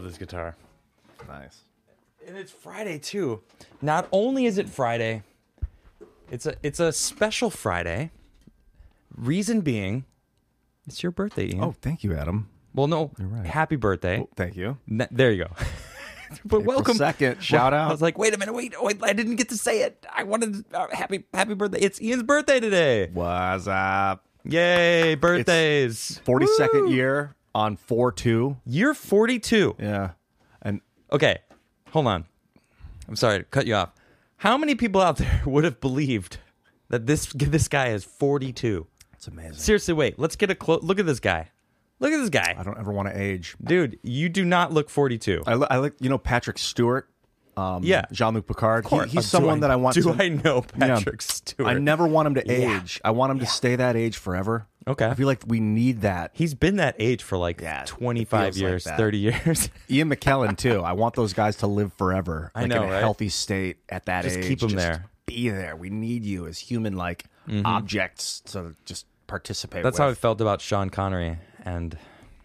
this guitar. Nice. And it's Friday too. Not only is it Friday, it's a special Friday. Reason being, it's your birthday, Ian. Oh, thank you, Adam. Well, no, You're right. happy birthday. Oh, thank you. There you go. But welcome. Second, shout out. I was like, wait a minute, wait, I didn't get to say it. I wanted happy birthday. It's Ian's birthday today. What's up? Yay, birthdays. 42nd year on 4/2. You're 42. Yeah. And Okay, hold on. I'm sorry to cut you off. How many people out there would have believed that this guy is 42? it's amazing. Seriously, wait. Let's get a look at this guy. Look at this guy. I don't ever want to age. Dude, you do not look 42. I like, Patrick Stewart. Yeah. Jean-Luc Picard. course. He's someone that I want do to... I know Patrick Stewart? I never want him to age. I want him to stay that age forever. Okay. I feel like we need that. He's been that age for like Yeah, it 25 feels like years, that. 30 years. Ian McKellen, too. I want those guys to live forever. I Like know, in a right? healthy state at that Just age. keep 'em there. Be there. We need you as human-like objects to just participate That's with. how I felt about Sean Connery. And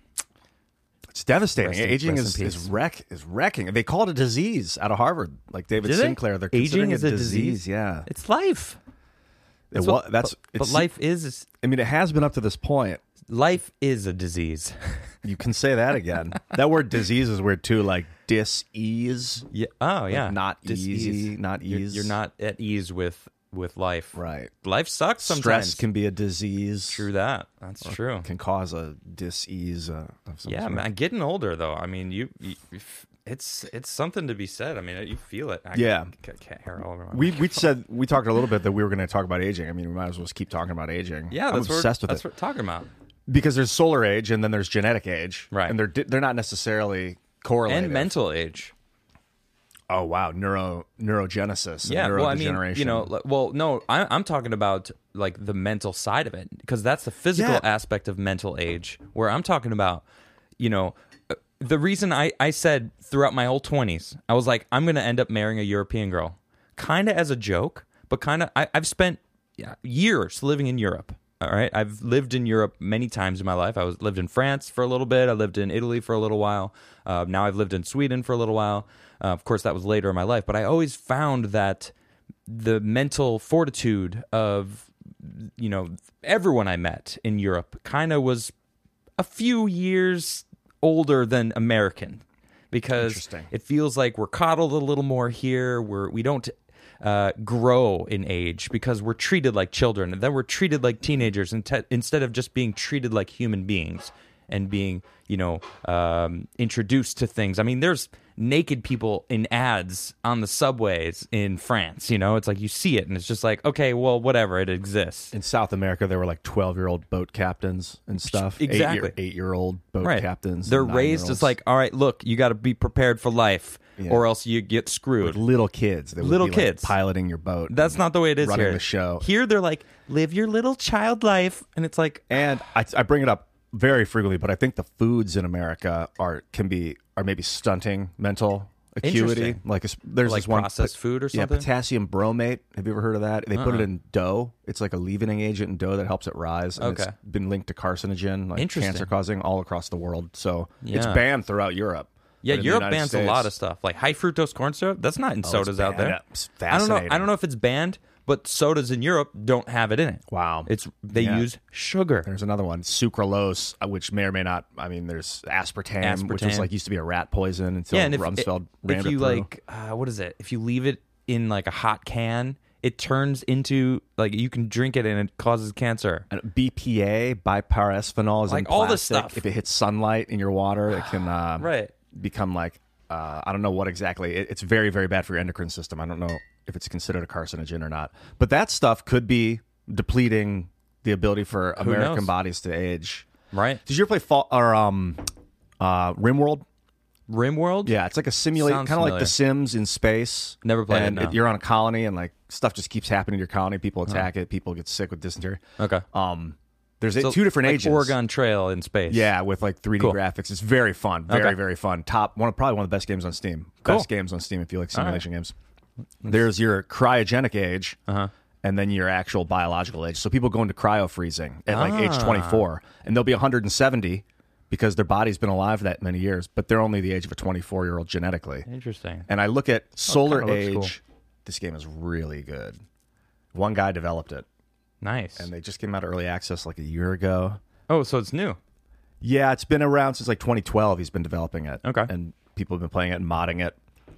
It's devastating. Rest in- Aging rest in is peace. wrecking. They call it a disease out of Harvard. Like David Did they? Sinclair, they're Aging considering is it a a disease? Yeah, it's life. But life is it has been up to this point. a disease. You can say that again. That word disease is weird too, like dis-ease. Yeah. Oh, yeah. Not Dis-ease. easy, not ease. You're not at ease with life. Right. Life sucks sometimes. Stress can be a disease. True that. That's true. Can cause a dis-ease of some Yeah, sort. man. Getting older though. I mean, it's something to be said. I mean, you feel it. Yeah. Cat hair all over my We talked a little bit that we were going to talk about aging. I mean, we might as well just keep talking about aging. Yeah, I'm that's obsessed with that's it what we're talking about. because there's solar age and then there's genetic age, Right. And they're not necessarily correlated. And mental age. Oh wow, neurogenesis. Yeah, well, I mean, neurodegeneration. no, I'm talking about like the mental side of it because that's the physical Yeah. aspect of mental age. Where I'm talking about, the reason I said throughout my whole 20s, I was like, I'm going to end up marrying a European girl, kind of as a joke, but kind of I've spent years living in Europe. All right, I've lived in Europe many times in my life. Lived in France for a little bit. I lived in Italy for a little while. Now I've lived in Sweden for a little while. Of course, that was later in my life. But I always found that the mental fortitude of everyone I met in Europe kind of was a few years older than American, because Interesting. it feels like we're coddled a little more here. We don't grow in age because we're treated like children, and then we're treated like teenagers instead of just being treated like human beings and being introduced to things. I mean, there's naked people in ads on the subways in France. It's like you see it and it's just like, okay, well, whatever, it exists. In South America, there were like 12-year-old boat captains and stuff. Exactly. 8-year-old boat Right. captains. They're and raised 9-year-olds. as like, all right, look, you got to be prepared for life, Yeah. or else you get screwed. With little kids. They would Little be, like, kids. piloting your boat. That's not the way it is running here. the show. Here, they're like, live your little child life, and it's like, And I bring it up very frequently, but I think the foods in America are maybe stunting mental acuity. Interesting. Like there's like this one processed food or Yeah, something. potassium bromate. Have you ever heard of that? They put it in dough. It's like a leavening agent in dough that helps it rise. And Okay. It's been linked to carcinogen, like Interesting. cancer causing, all across the world. So it's Yeah. banned throughout Europe. Yeah, But in the Europe United bans a States- lot of stuff, like high fructose corn syrup. That's not in sodas out banned. there. Yeah, it's I don't know. fascinating. I don't know if it's banned, but sodas in Europe don't have it in it. Wow. They Yeah. use sugar. There's another one, sucralose, which may or may not. I mean, there's aspartame, which was Aspartame. like used to be a rat poison until Yeah, and Rumsfeld ran if it you through. like, what is it? If you leave it in like a hot can, it turns into like you can drink it and it causes cancer. And BPA, bipyrosphenol, is Like in all this plastic. stuff. If it hits sunlight in your water, it can Right. become like I don't know what exactly. It's very, very bad for your endocrine system. I don't know if it's considered a carcinogen or not. But that stuff could be depleting the ability for American knows? bodies to age. Right. Did you ever play RimWorld? RimWorld? Yeah, it's like a simulation, Sounds kind of like familiar. The Sims in space. Never played it, and no. You're on a colony, and like stuff just keeps happening to your colony. People attack it. People get sick with dysentery. Okay. There's So, two different like ages. Oregon Trail in space. Yeah, with like 3D Cool. graphics. It's very fun. Very, Okay. very fun. Probably one of the best games on Steam. Cool. Best games on Steam if you like simulation games. There's your cryogenic age, and then your actual biological age. So people go into cryo freezing at like age 24, and they'll be 170 because their body's been alive that many years, but they're only the age of a 24-year-old genetically. Interesting. And I look at Solar kinda looks Age. cool. This game is really good. One guy developed it, Nice. and they just came out of early access like a year ago. Oh, so it's new. Yeah, it's been around since like 2012. He's been developing it. Okay. And people have been playing it and modding it.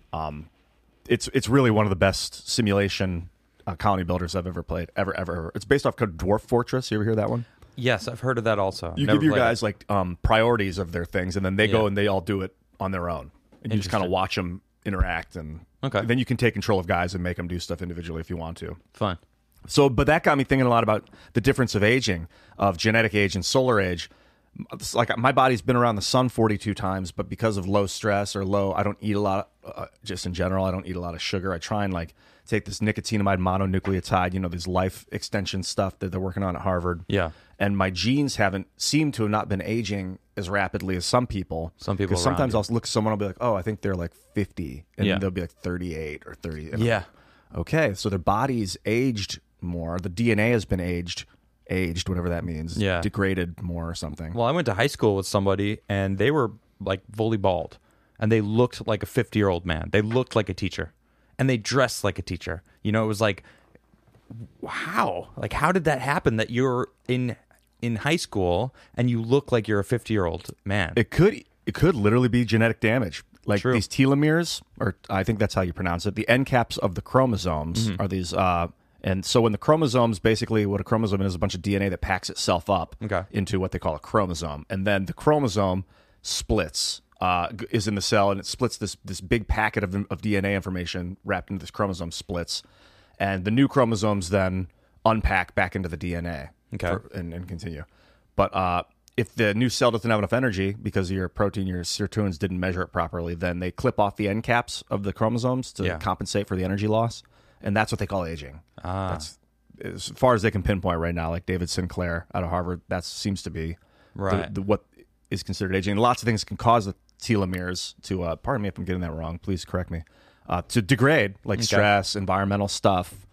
It's really one of the best simulation colony builders I've ever played. Ever. It's based off called Dwarf Fortress. You ever hear that one? Yes, I've heard of that also. You Never give your played guys like priorities of their things, and then they go Yeah. and they all do it on their own. And you just kind of Interesting. watch them interact. And Okay. then you can take control of guys and make them do stuff individually if you want to. it. Fun. So, but that got me thinking a lot about the difference of aging, of genetic age and solar age. It's like my body's been around the sun 42 times, but because of low stress or I don't eat a lot, just in general, I don't eat a lot of sugar. I try and like take this nicotinamide mononucleotide, these life extension stuff that they're working on at Harvard. Yeah. And my genes seem to have not been aging as rapidly as some people. Some people Because sometimes around I'll look at someone, I'll be like, oh, I think they're like 50. And Yeah. they'll be like 38 or 30. And Yeah. okay, so their body's aged more. The DNA has been aged, whatever that means. Yeah. Degraded more or something. Well, I went to high school with somebody, and they were like fully bald, and they looked like a 50-year-old man. They looked like a teacher, and they dressed like a teacher. It was like, wow, like how did that happen? That you're in high school and you look like you're a 50-year-old man. It could literally be genetic damage. Like True. these telomeres, or I think that's how you pronounce it. The end caps of the chromosomes are these. And so when the chromosomes, basically what a chromosome is a bunch of DNA that packs itself up Okay. into what they call a chromosome. And then the chromosome splits, is in the cell, and it splits this big packet of DNA information wrapped into this chromosome splits. And the new chromosomes then unpack back into the DNA Okay. and continue. But if the new cell doesn't have enough energy because your protein, your sirtuins didn't measure it properly, then they clip off the end caps of the chromosomes to Yeah. compensate for the energy loss. And that's what they call aging. That's as far as they can pinpoint right now, like David Sinclair out of Harvard, that seems to be Right. what is considered aging. And lots of things can cause the telomeres to, pardon me if I'm getting that wrong, please correct me, to degrade, like stress, environmental stuff.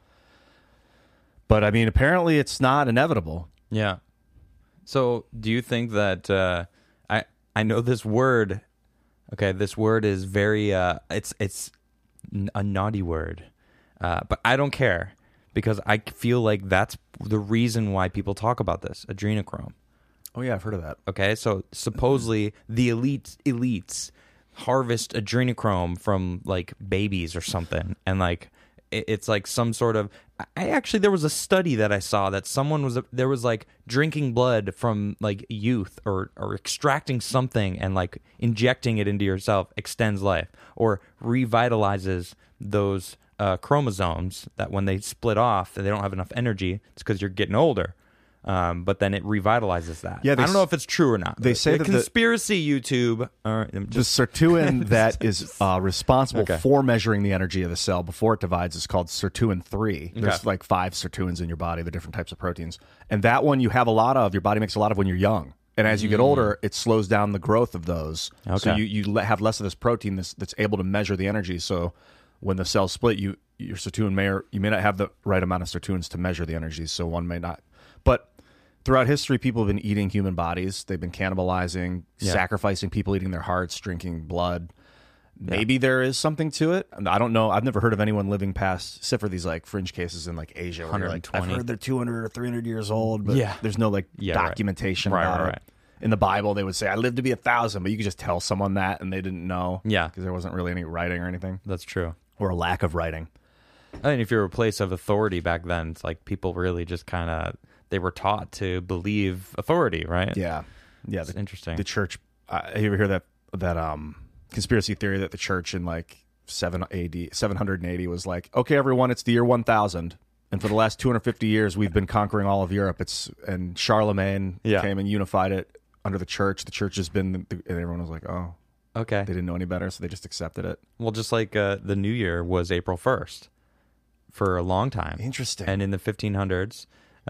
But I mean, apparently it's not inevitable. Yeah. So, do you think that I know this word? Okay, this word is very it's a naughty word, but I don't care because I feel like that's the reason why people talk about this adrenochrome. Oh yeah, I've heard of that. Okay, so supposedly the elites harvest adrenochrome from like babies or something, and like it's like some sort of. There was a study that I saw that there was like drinking blood from like youth or extracting something and like injecting it into yourself extends life or revitalizes those chromosomes that when they split off they don't have enough energy. It's because you're getting older. But then it revitalizes that. Yeah, I don't know if it's true or not. they say that the- conspiracy YouTube. The sirtuin that is responsible Okay. for measuring the energy of the cell before it divides is called sirtuin 3. There's Okay. like 5 sirtuins in your body, the different types of proteins. And that one you have a lot of, your body makes a lot of when you're young. And as you get older, it slows down the growth of those. So Okay. you have less of this protein that's able to measure the energy. So when the cells split, your sirtuin you may not have the right amount of sirtuins to measure the energy. So one may not. But throughout history, people have been eating human bodies. They've been cannibalizing, sacrificing people, eating their hearts, drinking blood. Maybe there is something to it. I don't know. I've never heard of anyone living past, except for these like fringe cases in like Asia. Where you're like, I've 120. heard they're 200 or 300 years old, but Yeah. there's no like Yeah, right. documentation Right, about right, it. right. In the Bible, they would say, I lived to be 1,000, but you could just tell someone that and they didn't know. Yeah. Because there wasn't really any writing or anything, That's true. or a lack of writing. And if you're a place of authority back then, it's like people really just kind of they were taught to believe authority, right? Yeah. Yeah. It's interesting. The church, you ever hear that conspiracy theory that the church in like 780 was like, okay, everyone, it's the year 1000. And for the last 250 years, we've been conquering all of Europe. And Charlemagne came and unified it under the church. The church has been, and everyone was like, oh, Okay. they didn't know any better, so they just accepted it. Well, just like the New Year was April 1st for a long time. Interesting. And in the 1500s,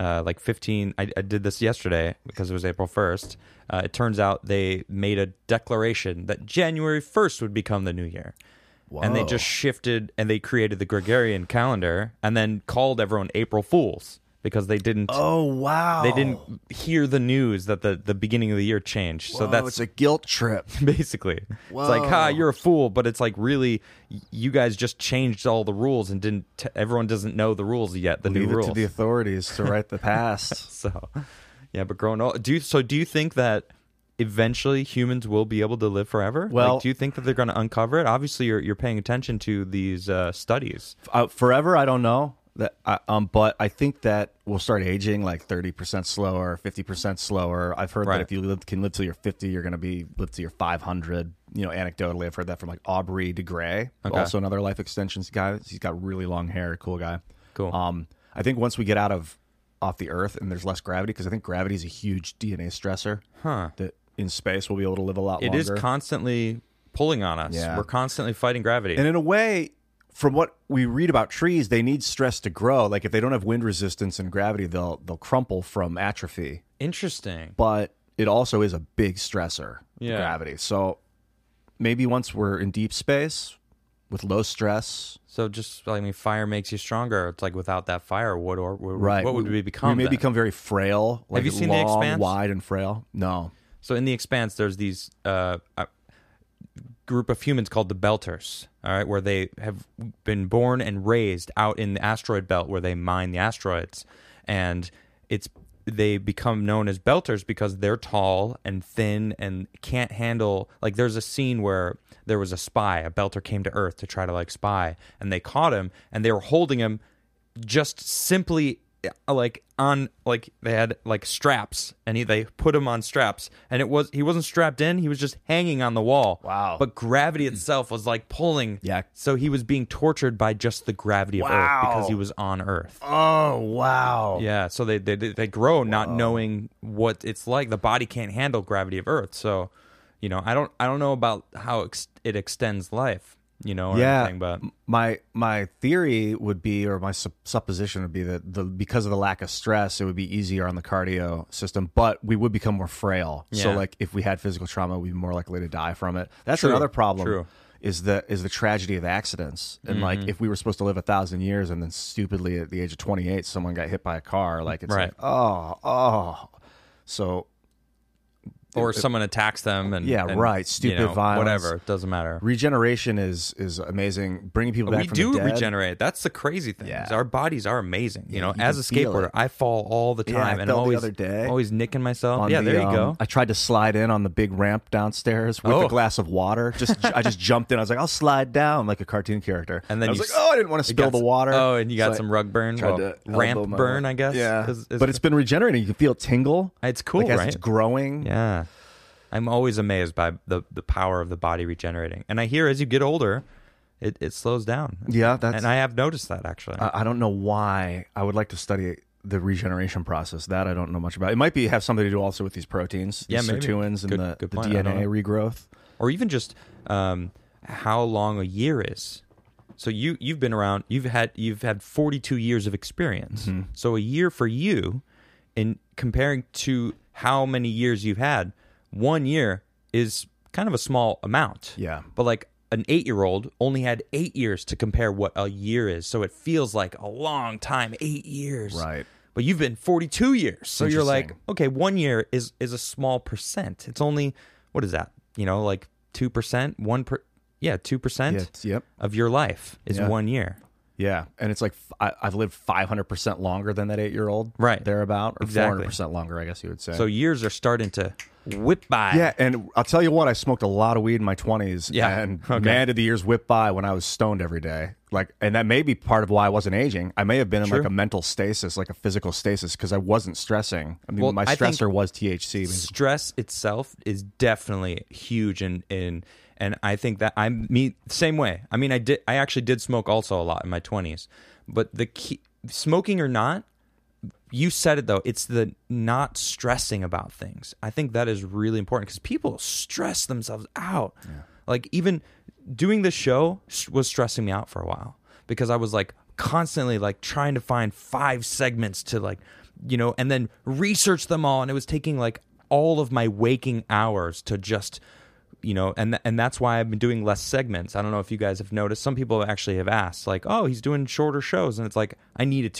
I did this yesterday because it was April 1st. It turns out they made a declaration that January 1st would become the New Year. And they Whoa. just shifted and they created the Gregorian calendar and then called everyone April Fools because they didn't. Oh wow! They didn't hear the news that the beginning of the year changed. So it's a guilt trip. basically. It's like, you're a fool, but it's like, really, you guys just changed all the rules and didn't. Everyone doesn't know the rules yet. Leave new it rules to the authorities to write the past. So, yeah, but growing old. Do you think that eventually humans will be able to live forever? Well, do you think that they're going to uncover it? Obviously, you're paying attention to these studies. Forever, I don't know. But I think that we'll start aging like 30% slower, 50% slower. I've heard that if you can live till you're 50, you're going to live till you're 500. Anecdotally, I've heard that from like Aubrey de Grey, also another life extensions guy. He's got really long hair, cool guy. Cool. I think once we get off the Earth and there's less gravity, because I think gravity is a huge DNA stressor. That in space we'll be able to live a lot longer. It is constantly pulling on us. Yeah. We're constantly fighting gravity. And in a way, from what we read about trees, they need stress to grow. Like if they don't have wind resistance and gravity, they'll crumple from atrophy. Interesting. But it also is a big stressor, gravity. So maybe once we're in deep space with low stress. So just, fire makes you stronger. It's like without that fire, what would we become? We may become very frail. Have you seen long, The Expanse? Wide and frail. No. So in The Expanse, there's these group of humans called the Belters, all right, where they have been born and raised out in the asteroid belt where they mine the asteroids. And they become known as Belters because they're tall and thin and can't handle, there's a scene where there was a spy, a Belter came to Earth to try to spy, and they caught him, and they were holding him just simply they had straps, and they put him on straps, and he wasn't strapped in, he was just hanging on the wall. Wow. But gravity itself was pulling. Yeah. So he was being tortured by just the gravity of Earth because he was on Earth. Oh wow. Yeah, so they grow not knowing what it's like. The body can't handle gravity of Earth. So, I don't know about how it extends life. Or anything, but my theory would be, or my supposition would be that because of the lack of stress, it would be easier on the cardio system, but we would become more frail. Yeah. So if we had physical trauma, we'd be more likely to die from it. That's True. another problem. True. Is the tragedy of accidents. And if we were supposed to live 1,000 years and then stupidly at the age of 28 someone got hit by a car, it's right. So or someone attacks them and stupid violence, whatever, it doesn't matter. Regeneration is amazing. Bringing people back from the dead. Regenerate. That's the crazy thing. Yeah. Our bodies are amazing. You As a skateboarder, I fall all the time, I and fell I'm always the other day always nicking myself. there you go. I tried to slide in on the big ramp downstairs with a glass of water. I just jumped in. I was like, I'll slide down like a cartoon character. And then I was I didn't want to spill the water. Oh, and you got So some rug burn. tried to Ramp burn, I guess. Yeah, but it's been regenerating. You can feel it tingle. It's cool, as right? it's growing. Yeah. I'm always amazed by the power of the body regenerating. And I hear as you get older, it slows down. Yeah, and I have noticed that, actually. I don't know why. I would like to study the regeneration process. That I don't know much about. It might have something to do also with these proteins, these sirtuins, and the DNA regrowth. Or even just how long a year is. So you've been around, you've had 42 years of experience. Mm-hmm. So a year for you, in comparing to how many years you've had, 1 year is kind of a small amount. Yeah. But an 8-year-old only had 8 years to compare what a year is. So it feels like a long time, 8 years. Right. But you've been 42 years. So you're like, Interesting. okay, 1 year is a small percent. It's only, what is that? 2%? 2% Yep. of your life is 1 year. Yeah, and it's like I've lived 500% longer than that 8-year-old, Right. Thereabout, or Exactly. 400% longer, I guess you would say. So years are starting to whip by. Yeah, and I'll tell you what, I smoked a lot of weed in my 20s, and man, did the years whip by when I was stoned every day. And that may be part of why I wasn't aging. I may have been in a mental stasis, like a physical stasis, because I wasn't stressing. I mean, my stressor was THC. Stress itself is definitely huge and I think that same way. I mean, I actually did smoke also a lot in my 20s, but the key, smoking or not, you said it though, it's the not stressing about things. I think that is really important because people stress themselves out. Yeah. Even doing this show was stressing me out for a while because I was constantly trying to find 5 segments to and then research them all, and it was taking all of my waking hours to just and that's why I've been doing less segments. I don't know if you guys have noticed. Some people actually have asked, oh, he's doing shorter shows, and it's I needed to.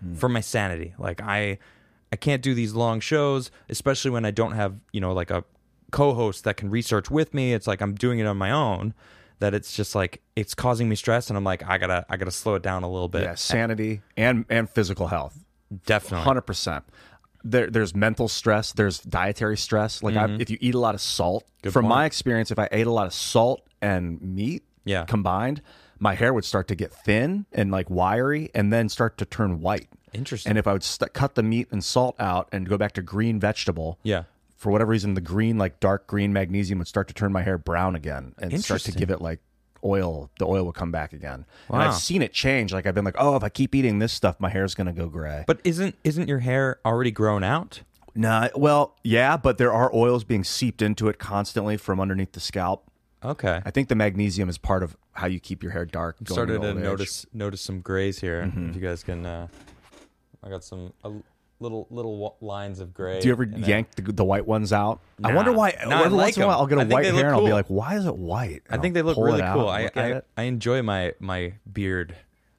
for my sanity. Like I can't do these long shows, especially when I don't have, like a co-host that can research with me. It's like I'm doing it on my own, that it's just like it's causing me stress, and I'm like I gotta slow it down a little bit. Yeah, sanity and physical health. Definitely. 100%. There's mental stress, there's dietary stress. Like if you eat a lot of salt, from my experience, if I ate a lot of salt and meat combined, my hair would start to get thin and like wiry and then start to turn white. Interesting. And if I would cut the meat and salt out and go back to green vegetable, for whatever reason, the green, like dark green magnesium would start to turn my hair brown again and start to give it like oil. The oil will come back again. Wow. And I've seen it change. Like I've been like, oh, if I keep eating this stuff, my hair's going to go gray. But isn't your hair already grown out? Nah, well, yeah, but there are oils being seeped into it constantly from underneath the scalp. Okay. I think the magnesium is part of how you keep your hair dark. I'm started to notice some grays here. If you guys can, I got some little lines of gray. Do you ever yank the white ones out? Nah. I wonder why. Every once in a while, I'll get a I think white they hair look and I'll be cool. like, why is it white? I think they look really cool. I enjoy my beard.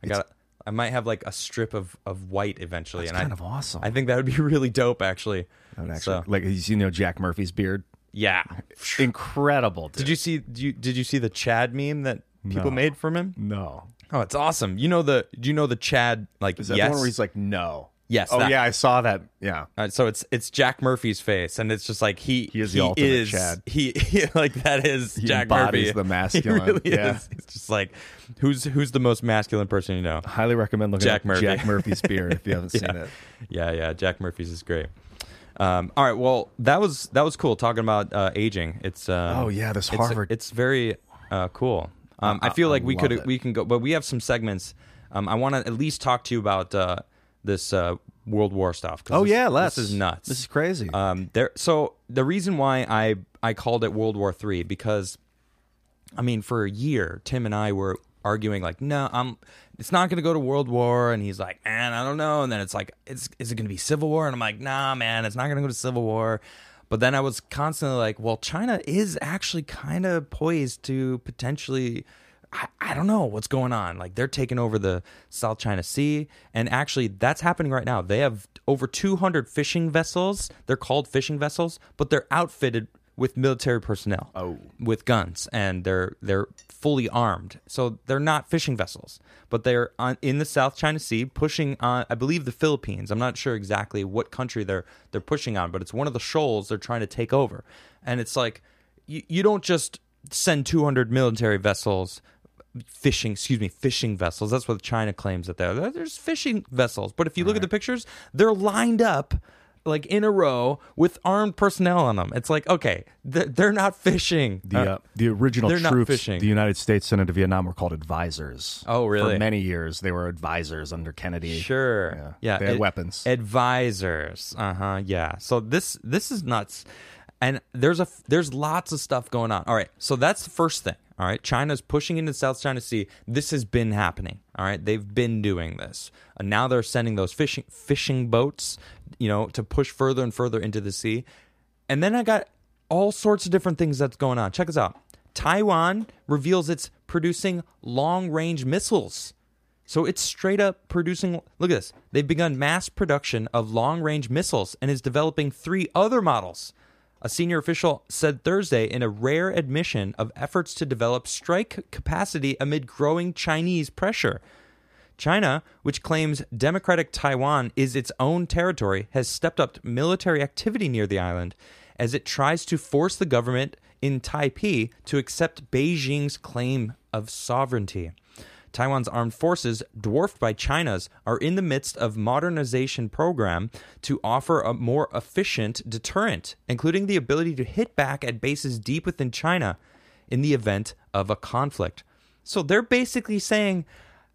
I might have like a strip of white eventually. That's and kind of awesome. I think that would be really dope, actually. Like you see, Jack Murphy's beard. Yeah, incredible. Dude. Did you see the Chad meme that people made from him? No. Oh, it's awesome. Do you know the Chad like? Is that the one where he's like, no? Yes. Oh yeah, I saw that. Yeah. So it's Jack Murphy's face, and it's just like he is the ultimate Chad. He like that is he Jack embodies Murphy. The masculine. He really is. It's just like who's the most masculine person you know? Highly recommend looking Jack at Murphy. Jack Murphy's beard if you haven't seen it. Yeah. Jack Murphy's is great. All right. Well, that was cool talking about aging. It's this Harvard. It's very cool. I feel like we can go, but we have some segments. I want to at least talk to you about this World War stuff. This is nuts. This is crazy. So the reason why I called it World War III, because I mean, for a year, Tim and I were arguing like, no, it's not going to go to World War, and he's like, man, I don't know. And then it's like, is it going to be Civil War? And I'm like, nah, man, it's not going to go to Civil War. But then I was constantly like, well, China is actually kind of poised to potentially, I don't know what's going on. Like they're taking over the South China Sea, and actually that's happening right now. They have over 200 fishing vessels. They're called fishing vessels, but they're outfitted with military personnel, with guns, and they're fully armed. So they're not fishing vessels, but they're in the South China Sea, pushing on, I believe, the Philippines. I'm not sure exactly what country they're pushing on, but it's one of the shoals they're trying to take over. And it's like you don't just send 200 military vessels. Fishing vessels. That's what China claims that there's fishing vessels. But if you look at the pictures, they're lined up like in a row with armed personnel on them. It's like, okay, they're not fishing. The original they're not troops fishing. The United States sent into Vietnam were called advisors. Oh, really? For many years, they were advisors under Kennedy. Sure. Yeah. They had weapons. Advisors. Yeah. So this is nuts. And there's lots of stuff going on. All right. So that's the first thing. All right. China's pushing into the South China Sea. This has been happening. All right. They've been doing this. And now they're sending those fishing boats, to push further and further into the sea. And then I got all sorts of different things that's going on. Check this out. Taiwan reveals it's producing long-range missiles. So it's straight up producing. Look at this. They've begun mass production of long-range missiles and is developing 3 other models. A senior official said Thursday in a rare admission of efforts to develop strike capacity amid growing Chinese pressure. China, which claims democratic Taiwan is its own territory, has stepped up military activity near the island as it tries to force the government in Taipei to accept Beijing's claim of sovereignty. Taiwan's armed forces, dwarfed by China's, are in the midst of modernization program to offer a more efficient deterrent, including the ability to hit back at bases deep within China in the event of a conflict. So they're basically saying,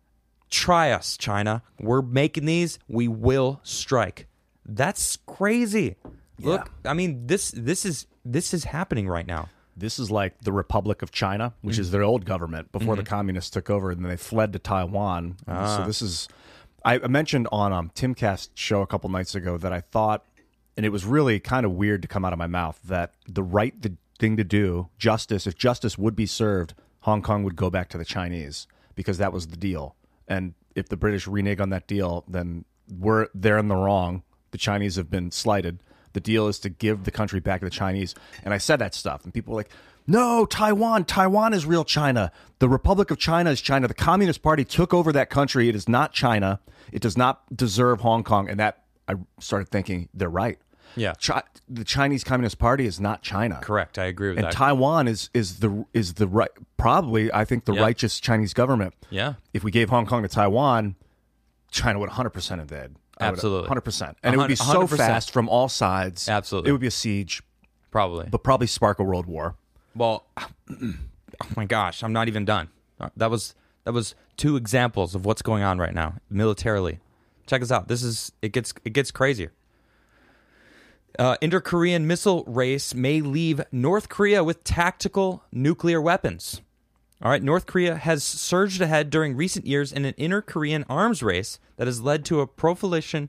try us, China. We're making these. We will strike. That's crazy. Yeah. Look, I mean, this is happening right now. This is like the Republic of China, which is their old government before the communists took over, and then they fled to Taiwan. So this is, I mentioned on Timcast's show a couple nights ago that I thought, and it was really kind of weird to come out of my mouth, that the thing to do, if justice would be served, Hong Kong would go back to the Chinese because that was the deal. And if the British renege on that deal, then they're in the wrong. The Chinese have been slighted. The deal is to give the country back to the Chinese. And I said that stuff, and people were like, no, Taiwan is real China. The Republic of China is China. The Communist Party took over that country. It is not China. It does not deserve Hong Kong. And that, I started thinking, they're right. Yeah. The Chinese Communist Party is not China. Correct. I agree with and that. Taiwan is the right, probably, I think, the righteous Chinese government. Yeah. If we gave Hong Kong to Taiwan, China would 100% invade. Absolutely. 100%. And it would be so 100%. fast from all sides. Absolutely. It would be a siege. Probably. But probably spark a world war. Well, oh my gosh, I'm not even done. That was 2 examples of what's going on right now militarily. Check us out. It gets crazier. Inter-Korean missile race may leave North Korea with tactical nuclear weapons. All right, North Korea has surged ahead during recent years in an inter-Korean arms race that has led to a proliferation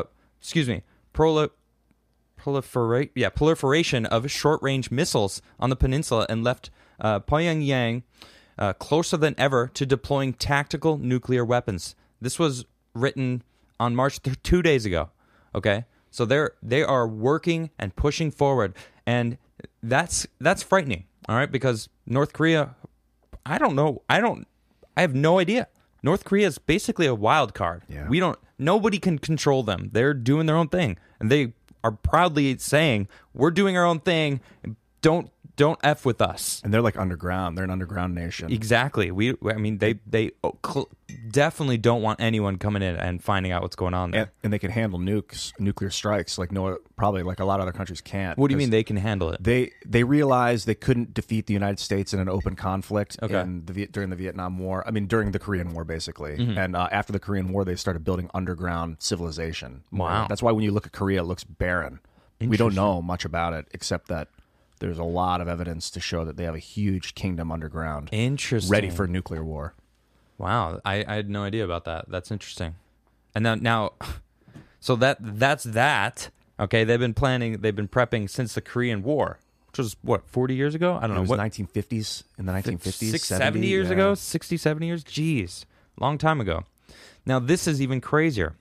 of short-range missiles on the peninsula and left Pyongyang closer than ever to deploying tactical nuclear weapons. This was written on March 2 days ago. Okay, so they are working and pushing forward, and that's frightening. All right, because North Korea, I don't know, I have no idea. North Korea is basically a wild card. Yeah. Nobody can control them. They're doing their own thing, and they are proudly saying, we're doing our own thing. Don't F with us. And they're like underground. They're an underground nation. Exactly. They definitely don't want anyone coming in and finding out what's going on there. And they can handle nuclear strikes probably like a lot of other countries can't. What do you mean they can handle it? They realized they couldn't defeat the United States in an open conflict Okay. during the Vietnam War. I mean, during the Korean War, basically. Mm-hmm. And after the Korean War, they started building underground civilization. Wow. That's why when you look at Korea, it looks barren. We don't know much about it, except that there's a lot of evidence to show that they have a huge kingdom underground. Interesting. Ready for nuclear war. Wow, I had no idea about that. That's interesting. And now so that's that. Okay, they've been prepping since the Korean War, which was what, 40 years ago? I don't know. It was What, 1950s, in the 1950s, 70 years yeah. ago? 60, 70 years? Jeez. Long time ago. Now this is even crazier.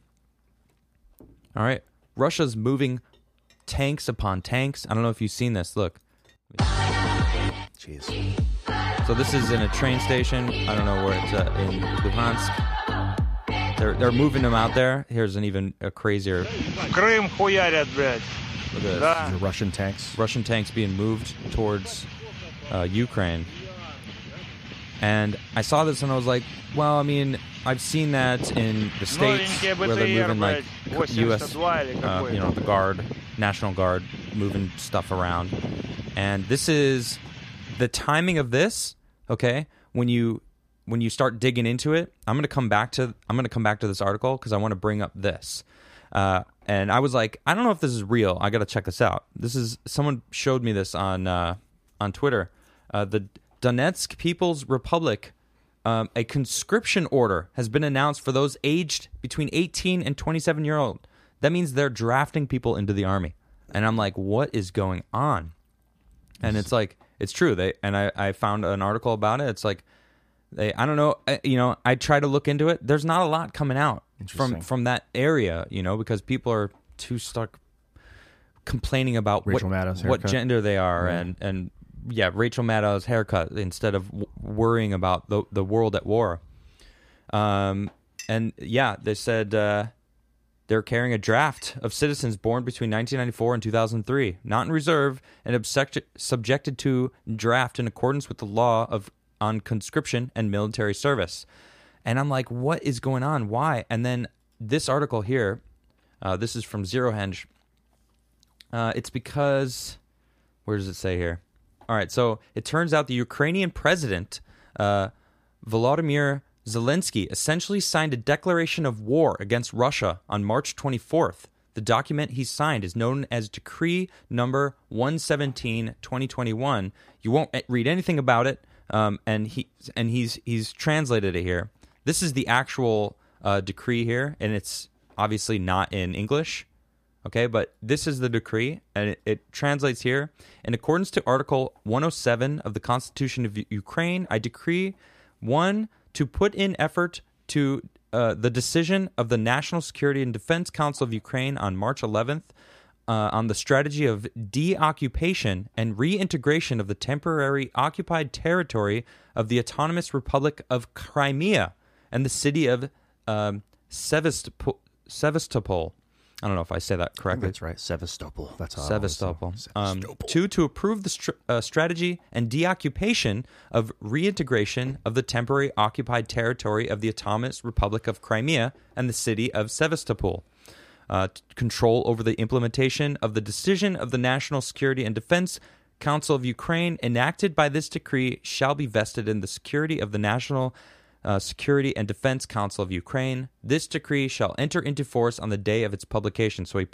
All right. Russia's moving tanks upon tanks. I don't know if you've seen this. Look. Jeez. So this is in a train station. I don't know where it's in Luhansk. They're moving them out there. Here's an even crazier. Крым хуярят, блядь. Look at this. Да. The Russian tanks. Russian tanks being moved towards Ukraine. And I saw this and I was like, well, I mean, I've seen that in the States Новенькие where they're БТР, moving like блядь, U.S., 82 или какой-то. the Guard, National Guard, moving stuff around. And this is the timing of this. Okay, when you start digging into it, I'm gonna come back to this article because I want to bring up this. And I was like, I don't know if this is real. I got to check this out. Someone showed me this on Twitter. The Donetsk People's Republic, a conscription order has been announced for those aged between 18 and 27-year-old. That means they're drafting people into the army. And I'm like, what is going on? And it's like, it's true. I found an article about it. It's like, I don't know, I try to look into it. There's not a lot coming out from that area, because people are too stuck complaining about Rachel Maddow's what haircut. gender they are and Rachel Maddow's haircut instead of worrying about the world at war. They said they're carrying a draft of citizens born between 1994 and 2003, not in reserve, and subjected to draft in accordance with the law on conscription and military service. And I'm like, what is going on? Why? And then this article here, this is from Zero Henge. It's because, where does it say here? All right, so it turns out the Ukrainian president, Volodymyr Zelensky, essentially signed a declaration of war against Russia on March 24th. The document he signed is known as Decree Number 117/2021. You won't read anything about it, and he's translated it here. This is the actual decree here, and it's obviously not in English. Okay, but this is the decree, and it translates here. In accordance to Article 107 of the Constitution of Ukraine, I decree, 1, to put in effort to the decision of the National Security and Defense Council of Ukraine on March 11th on the strategy of deoccupation and reintegration of the temporary occupied territory of the Autonomous Republic of Crimea and the city of Sevastopol. I don't know if I say that correctly. That's right. Sevastopol. That's how Sevastopol. Sevastopol. To approve the strategy and deoccupation of reintegration of the temporary occupied territory of the Autonomous Republic of Crimea and the city of Sevastopol. Control over the implementation of the decision of the National Security and Defense Council of Ukraine enacted by this decree shall be vested in the security of the National Security and Defense Council of Ukraine. This decree shall enter into force on the day of its publication. So he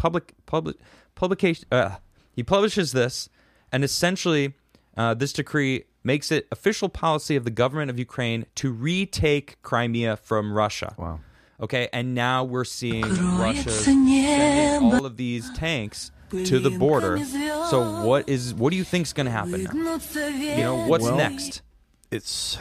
he publishes this, and essentially this decree makes it official policy of the government of Ukraine to retake Crimea from Russia. Wow. Okay, and now we're seeing Russia sending all of these tanks to the border. So what do you think's going to happen now? You know, what's next? It's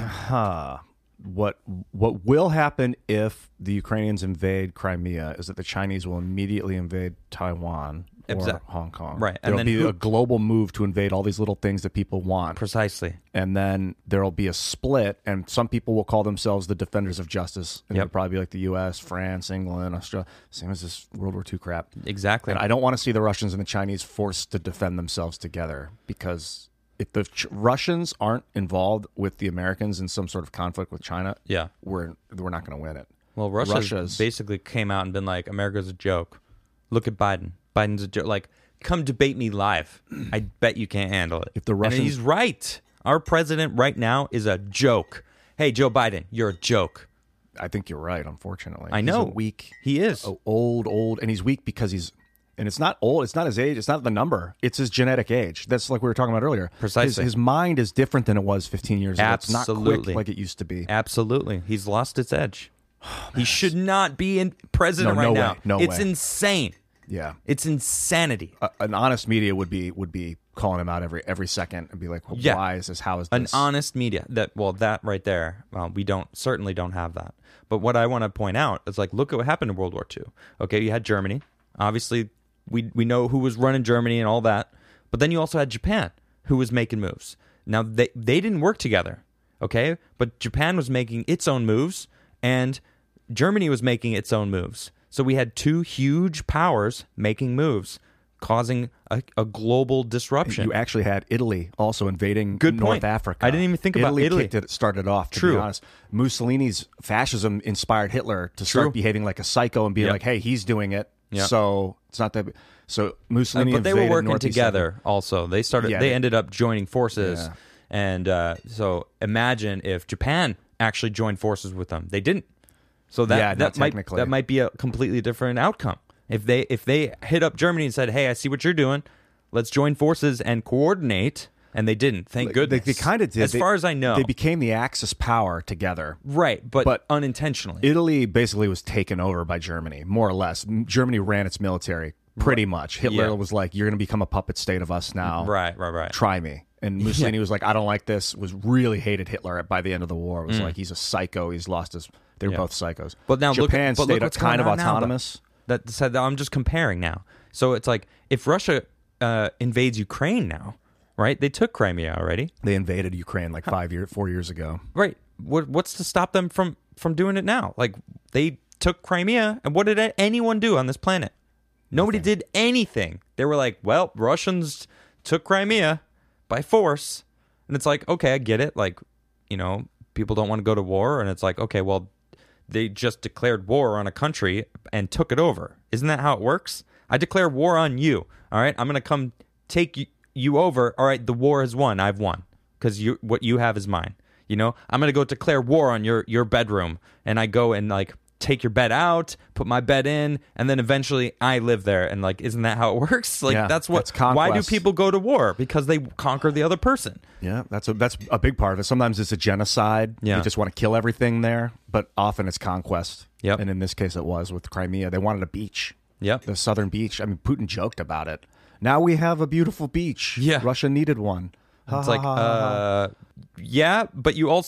what will happen if the Ukrainians invade Crimea is that the Chinese will immediately invade Taiwan or Hong Kong. Right. There'll And be then a global move to invade all these little things that people want. Precisely. And then there'll be a split, and some people will call themselves the defenders of justice. And it'll probably be like the U.S., France, England, Australia, same as this World War II crap. Exactly. And I don't want to see the Russians and the Chinese forced to defend themselves together, because if the Russians aren't involved with the Americans in some sort of conflict with China, we're not going to win it. Well, Russia's basically came out and been like, America's a joke. Look at Biden. Biden's a joke. Like, come debate me live. I bet you can't handle it. If the Russians, and he's right. Our president right now is a joke. Hey, Joe Biden, you're a joke. I think you're right, unfortunately. I know. He's weak. He is. Old, and he's weak because he's... And it's not old. It's not his age. It's not the number. It's his genetic age. That's like we were talking about earlier. Precisely. His mind is different than it was 15 years ago. Absolutely. It's not quick like it used to be. Absolutely. He's lost its edge. He should not be in president right now. No it's way. insane. Yeah. It's insanity. An honest media would be calling him out every second and be like, well, why is this? How is this? An honest media. That right there, we certainly don't have that. But what I want to point out is, like, look at what happened in World War II. Okay, you had Germany. Obviously, we know who was running Germany and all that. But then you also had Japan, who was making moves. Now, they didn't work together, okay? But Japan was making its own moves, and Germany was making its own moves. So we had two huge powers making moves, causing a global disruption. You actually had Italy also invading North Africa. I didn't even think about Italy. Started off, to be honest. Mussolini's fascism inspired Hitler to start behaving like a psycho and being like, hey, he's doing it. Yep. So it's not that. So Mussolini, but they were working Northeast together. Africa. Also, they started. They ended up joining forces, and so imagine if Japan actually joined forces with them. They didn't. So that might be a completely different outcome. If they hit up Germany and said, "Hey, I see what you're doing. Let's join forces and coordinate," and they didn't. Thank goodness. They kind of did. As far as I know, they became the Axis power together. Right, but unintentionally. Italy basically was taken over by Germany, more or less. Germany ran its military pretty much. Hitler was like, "You're going to become a puppet state of us now. Right. Try me." And Mussolini was like, "I don't like this." Was really hated Hitler by the end of the war. It was like, he's a psycho. He's lost his. They were both psychos. But now Japan stayed what's kind of going on autonomous. Now, that said, I'm just comparing now. So it's like, if Russia invades Ukraine now, right? They took Crimea already. They invaded Ukraine like 4 years ago. Right. What's to stop them from doing it now? Like, they took Crimea, and what did anyone do on this planet? Nobody did anything. They were like, well, Russians took Crimea by force. And it's like, okay, I get it. Like, you know, people don't want to go to war. And it's like, okay, well, they just declared war on a country and took it over. Isn't that how it works? I declare war on you. All right, I'm going to come take you over. All right, the war has won. I've won because what you have is mine. You know, I'm going to go declare war on your bedroom, and I go and like take your bed out, put my bed in, and then eventually I live there. And like, isn't that how it works? Like, that's conquest. Why do people go to war? Because they conquer the other person. Yeah, that's a big part of it. Sometimes it's a genocide. Yeah. You just want to kill everything there, but often it's conquest. Yep. And in this case, it was with Crimea. They wanted a beach. Yep. The southern beach. I mean, Putin joked about it. Now we have a beautiful beach. Yeah. Russia needed one. It's like, yeah, but you also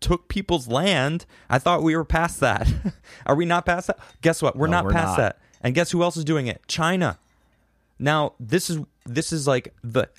took people's land. I thought we were past that. Are we not past that? Guess what? We're No, not we're past not. that. And guess who else is doing it? China. Now, this is like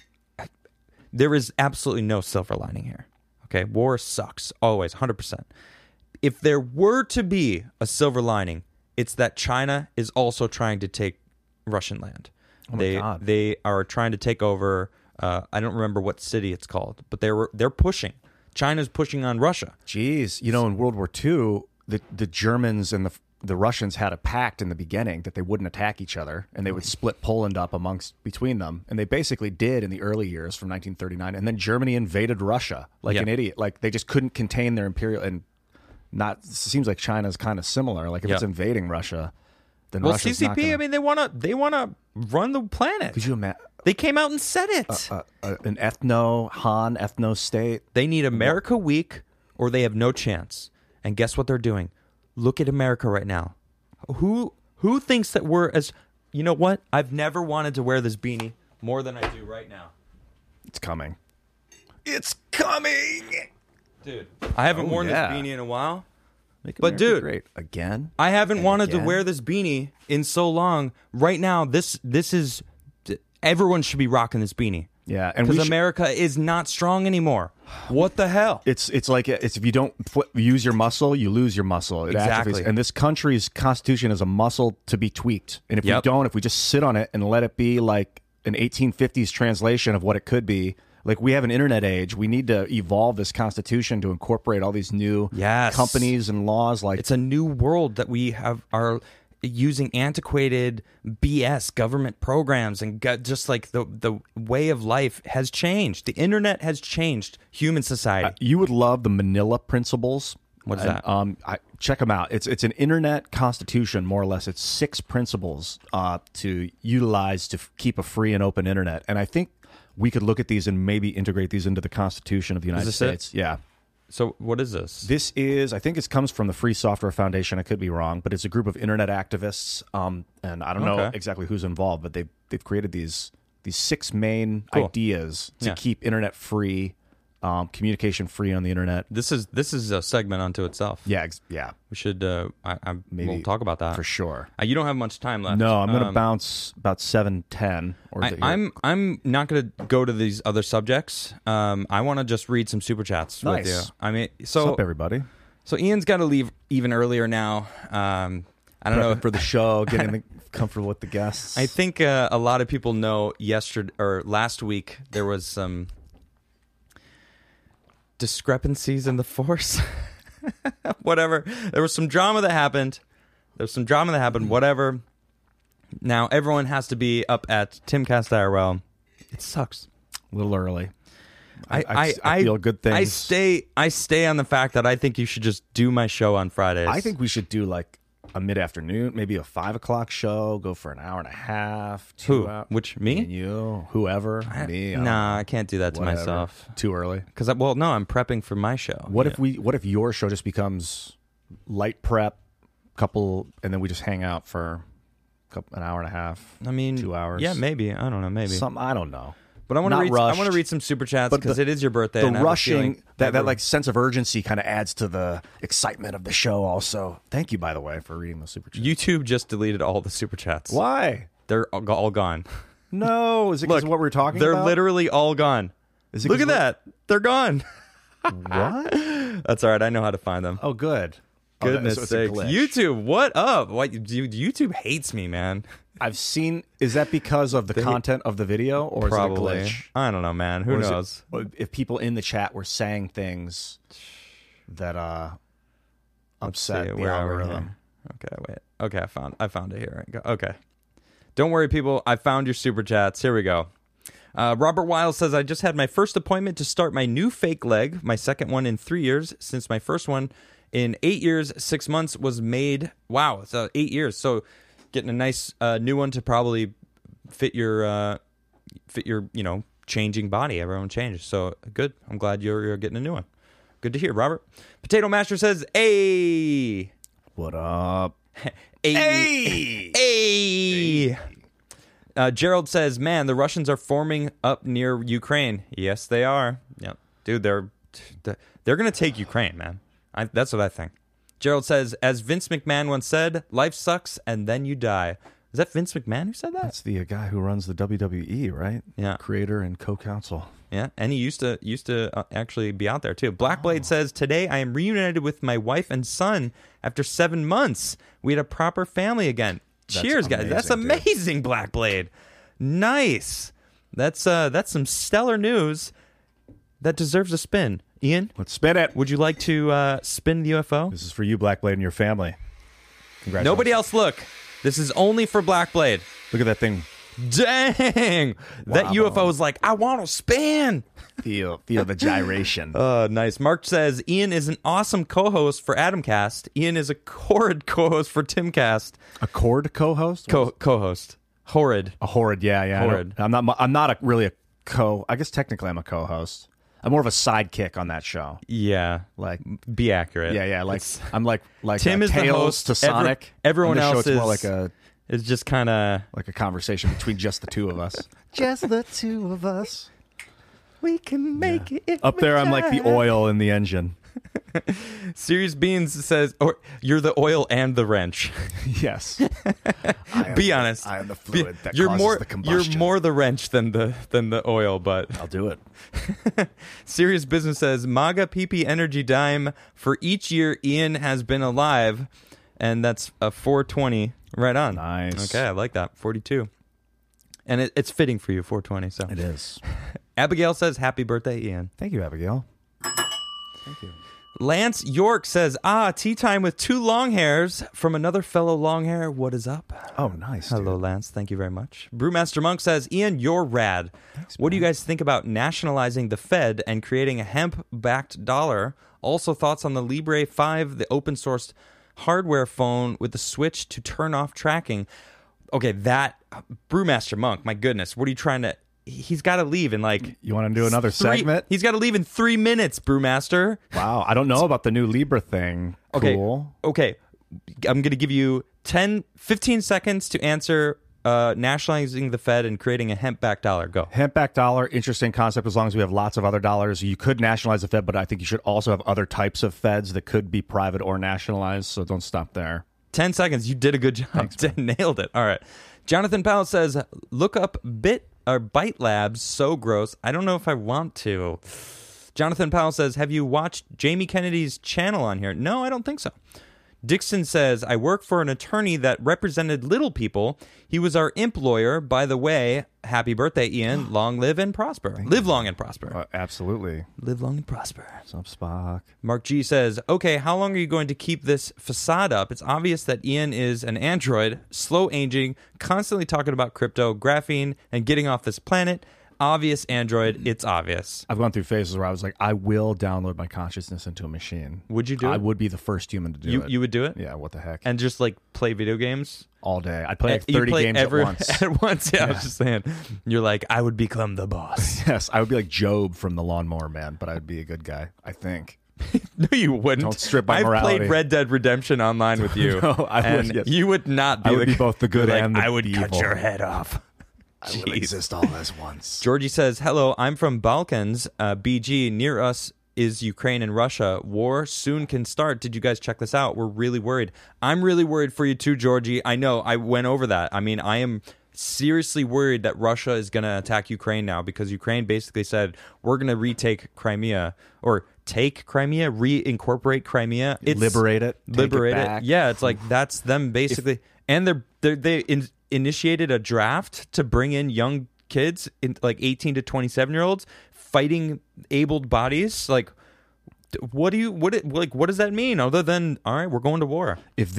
there is absolutely no silver lining here. Okay, war sucks always, 100%. If there were to be a silver lining, it's that China is also trying to take Russian land. Oh my God. They are trying to take over. I don't remember what city it's called, but they're pushing. China's pushing on Russia. Jeez, in World War II, the Germans and the Russians had a pact in the beginning that they wouldn't attack each other, and they would split Poland up between them, and they basically did in the early years from 1939. And then Germany invaded Russia like Yeah. an idiot. Like they just couldn't contain their imperial. And it seems like China's kind of similar. Like if Yeah. it's invading Russia, then Well, Russia's not CCP. gonna, I mean, they wanna run the planet. could you imagine They came out and said it. an ethno state? They need America weak, or they have no chance. And guess what they're doing? Look at America right now. Who thinks that we're as? You know what? I've never wanted to wear this beanie more than I do right now, It's coming. It's coming. dude. I haven't worn yeah. this beanie in a while. Make But, America dude, great again. I haven't And wanted to again. wear this beanie in so long. Right now, this is everyone should be rocking this beanie. Yeah, and Because we should- America is not strong anymore. What the hell? It's like it's if you don't use your muscle, you lose your muscle. It Exactly. atrophies. And this country's constitution is a muscle to be tweaked. And if Yep. if we just sit on it and let it be like an 1850s translation of what it could be, like we have an internet age, we need to evolve this constitution to incorporate all these new Yes. companies and laws. Like It's a new world that we are using antiquated BS government programs, and just like the way of life has changed. The internet has changed human society. you would love the Manila Principles. What is And, that? Check them out. It's an internet constitution, more or less. It's 6 principles to utilize to keep a free and open internet. And I think we could look at these and maybe integrate these into the Constitution of the United this it? States. Yeah. So what is this? This is, I think it comes from the Free Software Foundation. I could be wrong, but it's a group of internet activists, and I don't know Okay. exactly who's involved, but they've created these 6 main Cool. ideas to Yeah. keep internet free, communication free on the internet. This is a segment unto itself. Yeah, We should. Maybe we'll talk about that for sure. You don't have much time left. No, I'm going to bounce about 7:10. Or is it here? I'm not going to go to these other subjects. I want to just read some super chats with Nice. you. I mean, What's so up, everybody? so Ian's got to leave even earlier now. I don't know. Prepping for the show, getting comfortable with the guests. I think a lot of people know last week there was some discrepancies in the force. Whatever. There was some drama that happened. Whatever. Now everyone has to be up at Timcast IRL. It sucks. a little early. I feel good things. I stay on the fact that I think you should just do my show on Fridays. I think we should do like a mid-afternoon, maybe a 5 o'clock show. Go for an hour and a half. 2 Who? hours. Which, Me me? and you, whoever, me. I don't Nah, know. I can't do that to Whatever. myself. Too early. Because no, I'm prepping for my show. What if your show just becomes light prep, couple, and then we just hang out for an hour and a half? I mean, 2 hours. Yeah, maybe. I don't know. Maybe. I don't know. But I want to Not read. I rushed. want to read some super chats But because it is your birthday. The and I have a rushing, feeling that like sense of urgency kind of adds to the excitement of the show. Also, thank you, by the way, for reading the super chat. YouTube just deleted all the super chats. Why? They're all gone. No, is it because of what we're talking They're about? literally all gone. Is it Look 'cause at that. They're gone. What? That's all right. I know how to find them. Oh, good. Goodness so it's a sakes. glitch. YouTube, what up? YouTube hates me, man. I've seen. Is that because of the content of the video, or Probably. is it a glitch? I don't know, man. Who Or is it- knows? if people in the chat were saying things that upset See, the where are we algorithm. here? Okay, wait. Okay, I found it here. Okay. Don't worry, people. I found your super chats. Here we go. Robert Wiles says, I just had my first appointment to start my new fake leg, my second one in 3 years, since my first one in 8 years, 6 months was made. Wow, it's 8 years. So getting a nice new one to probably fit your changing body. Everyone changes. So good. I'm glad you're getting a new one. Good to hear, Robert. Potato Master says, hey. What up? Hey. Gerald says, man, the Russians are forming up near Ukraine. Yes, they are. Yep. Dude, They're going to take Ukraine, man. That's what I think. Gerald says, as Vince McMahon once said, life sucks and then you die. Is that Vince McMahon who said that? That's the guy who runs the WWE, right? Yeah. Creator and co-counsel. Yeah, and he used to actually be out there too. Blackblade says, today I am reunited with my wife and son after 7 months. We had a proper family again. Cheers, guys. That's amazing, Blackblade. Nice. That's some stellar news that deserves a spin. Ian, let's spin it. Would you like to spin the UFO? This is for you, Blackblade, and your family. Congratulations. Nobody else look. This is only for Blackblade. Look at that thing. Dang! That UFO is like, I want to spin. Feel the gyration. Nice. Mark says, Ian is an awesome co-host for Adamcast. Ian is a horrid co-host for Timcast. A chord co-host? Co-host. Horrid. A horrid, yeah. Horrid. I'm not really a co. I guess technically I'm a co-host. I'm more of a sidekick on that show. Yeah. Like, be accurate. Yeah. Like I'm like Tim is Tails the host to Sonic. Everyone else is more like it's just kind of like a conversation between just the two of us. Just the two of us. We can make it. Up there, I'm like the oil in the engine. Serious Beans says, or you're the oil and the wrench. Yes. Be honest. I am the fluid that causes the combustion. You're more the wrench than the oil, but I'll do it. Serious Business says, MAGA PP Energy Dime for each year Ian has been alive, and that's a 420. Right on. Nice. Okay, I like that. 42. And it's fitting for you, 420. So it is. Abigail says, happy birthday, Ian. Thank you, Abigail. Thank you. Lance York says, tea time with two long hairs from another fellow long hair. What is up? Oh, nice. Hello, dude. Lance. Thank you very much. Brewmaster Monk says, Ian, you're rad. Thanks, what do you guys think about nationalizing the Fed and creating a hemp-backed dollar? Also, thoughts on the Libre 5, the open-sourced hardware phone with the switch to turn off tracking. Okay, that Brewmaster Monk, my goodness, what are you trying to... He's got to leave in like... You want to do another segment? He's got to leave in 3 minutes, Brewmaster. Wow, I don't know about the new Libra thing. Cool. Okay. I'm going to give you 15 seconds to answer nationalizing the Fed and creating a hemp-backed dollar. Go. Hemp-backed dollar, interesting concept as long as we have lots of other dollars. You could nationalize the Fed, but I think you should also have other types of Feds that could be private or nationalized, so don't stop there. 10 seconds. You did a good job. Thanks, nailed it. All right. Jonathan Powell says, look up Byte Labs. So gross. I don't know if I want to. Jonathan Powell says, have you watched Jamie Kennedy's channel on here? No, I don't think so. Dixon says, I work for an attorney that represented little people. He was our imp lawyer. By the way, happy birthday, Ian. Long live and prosper. Live long and prosper. Absolutely. Live long and prosper. What's up, Spock? Mark G says, okay, how long are you going to keep this facade up? It's obvious that Ian is an android, slow aging, constantly talking about crypto, graphene, and getting off this planet. Obvious android, it's obvious. I've gone through phases where I was like, I will download my consciousness into a machine. Would you do it? I would be the first human to do it. You would do it? Yeah, what the heck? And just like play video games? All day. I'd play like 30 games at once. At once, yeah, I was just saying. You're like, I would become the boss. Yes, I would be like Job from The Lawnmower Man, but I would be a good guy, I think. No, you wouldn't. Don't strip my morality. I've played Red Dead Redemption online with you. No, I would, yes. You would not be I would be both the good and the I would evil. cut your head off. I will exist all as once. Georgie says, hello, I'm from Balkans. BG, near us is Ukraine and Russia. War soon can start. Did you guys check this out? We're really worried. I'm really worried for you too, Georgie. I know. I went over that. I mean, I am seriously worried that Russia is going to attack Ukraine now because Ukraine basically said, we're going to retake Crimea or take Crimea, reincorporate Crimea. Liberate it. Liberate it. Yeah, it's like that's them basically. And they initiated a draft to bring in young kids, in like 18 to 27-year-olds, fighting abled bodies. Like, what does that mean? Other than, all right, we're going to war.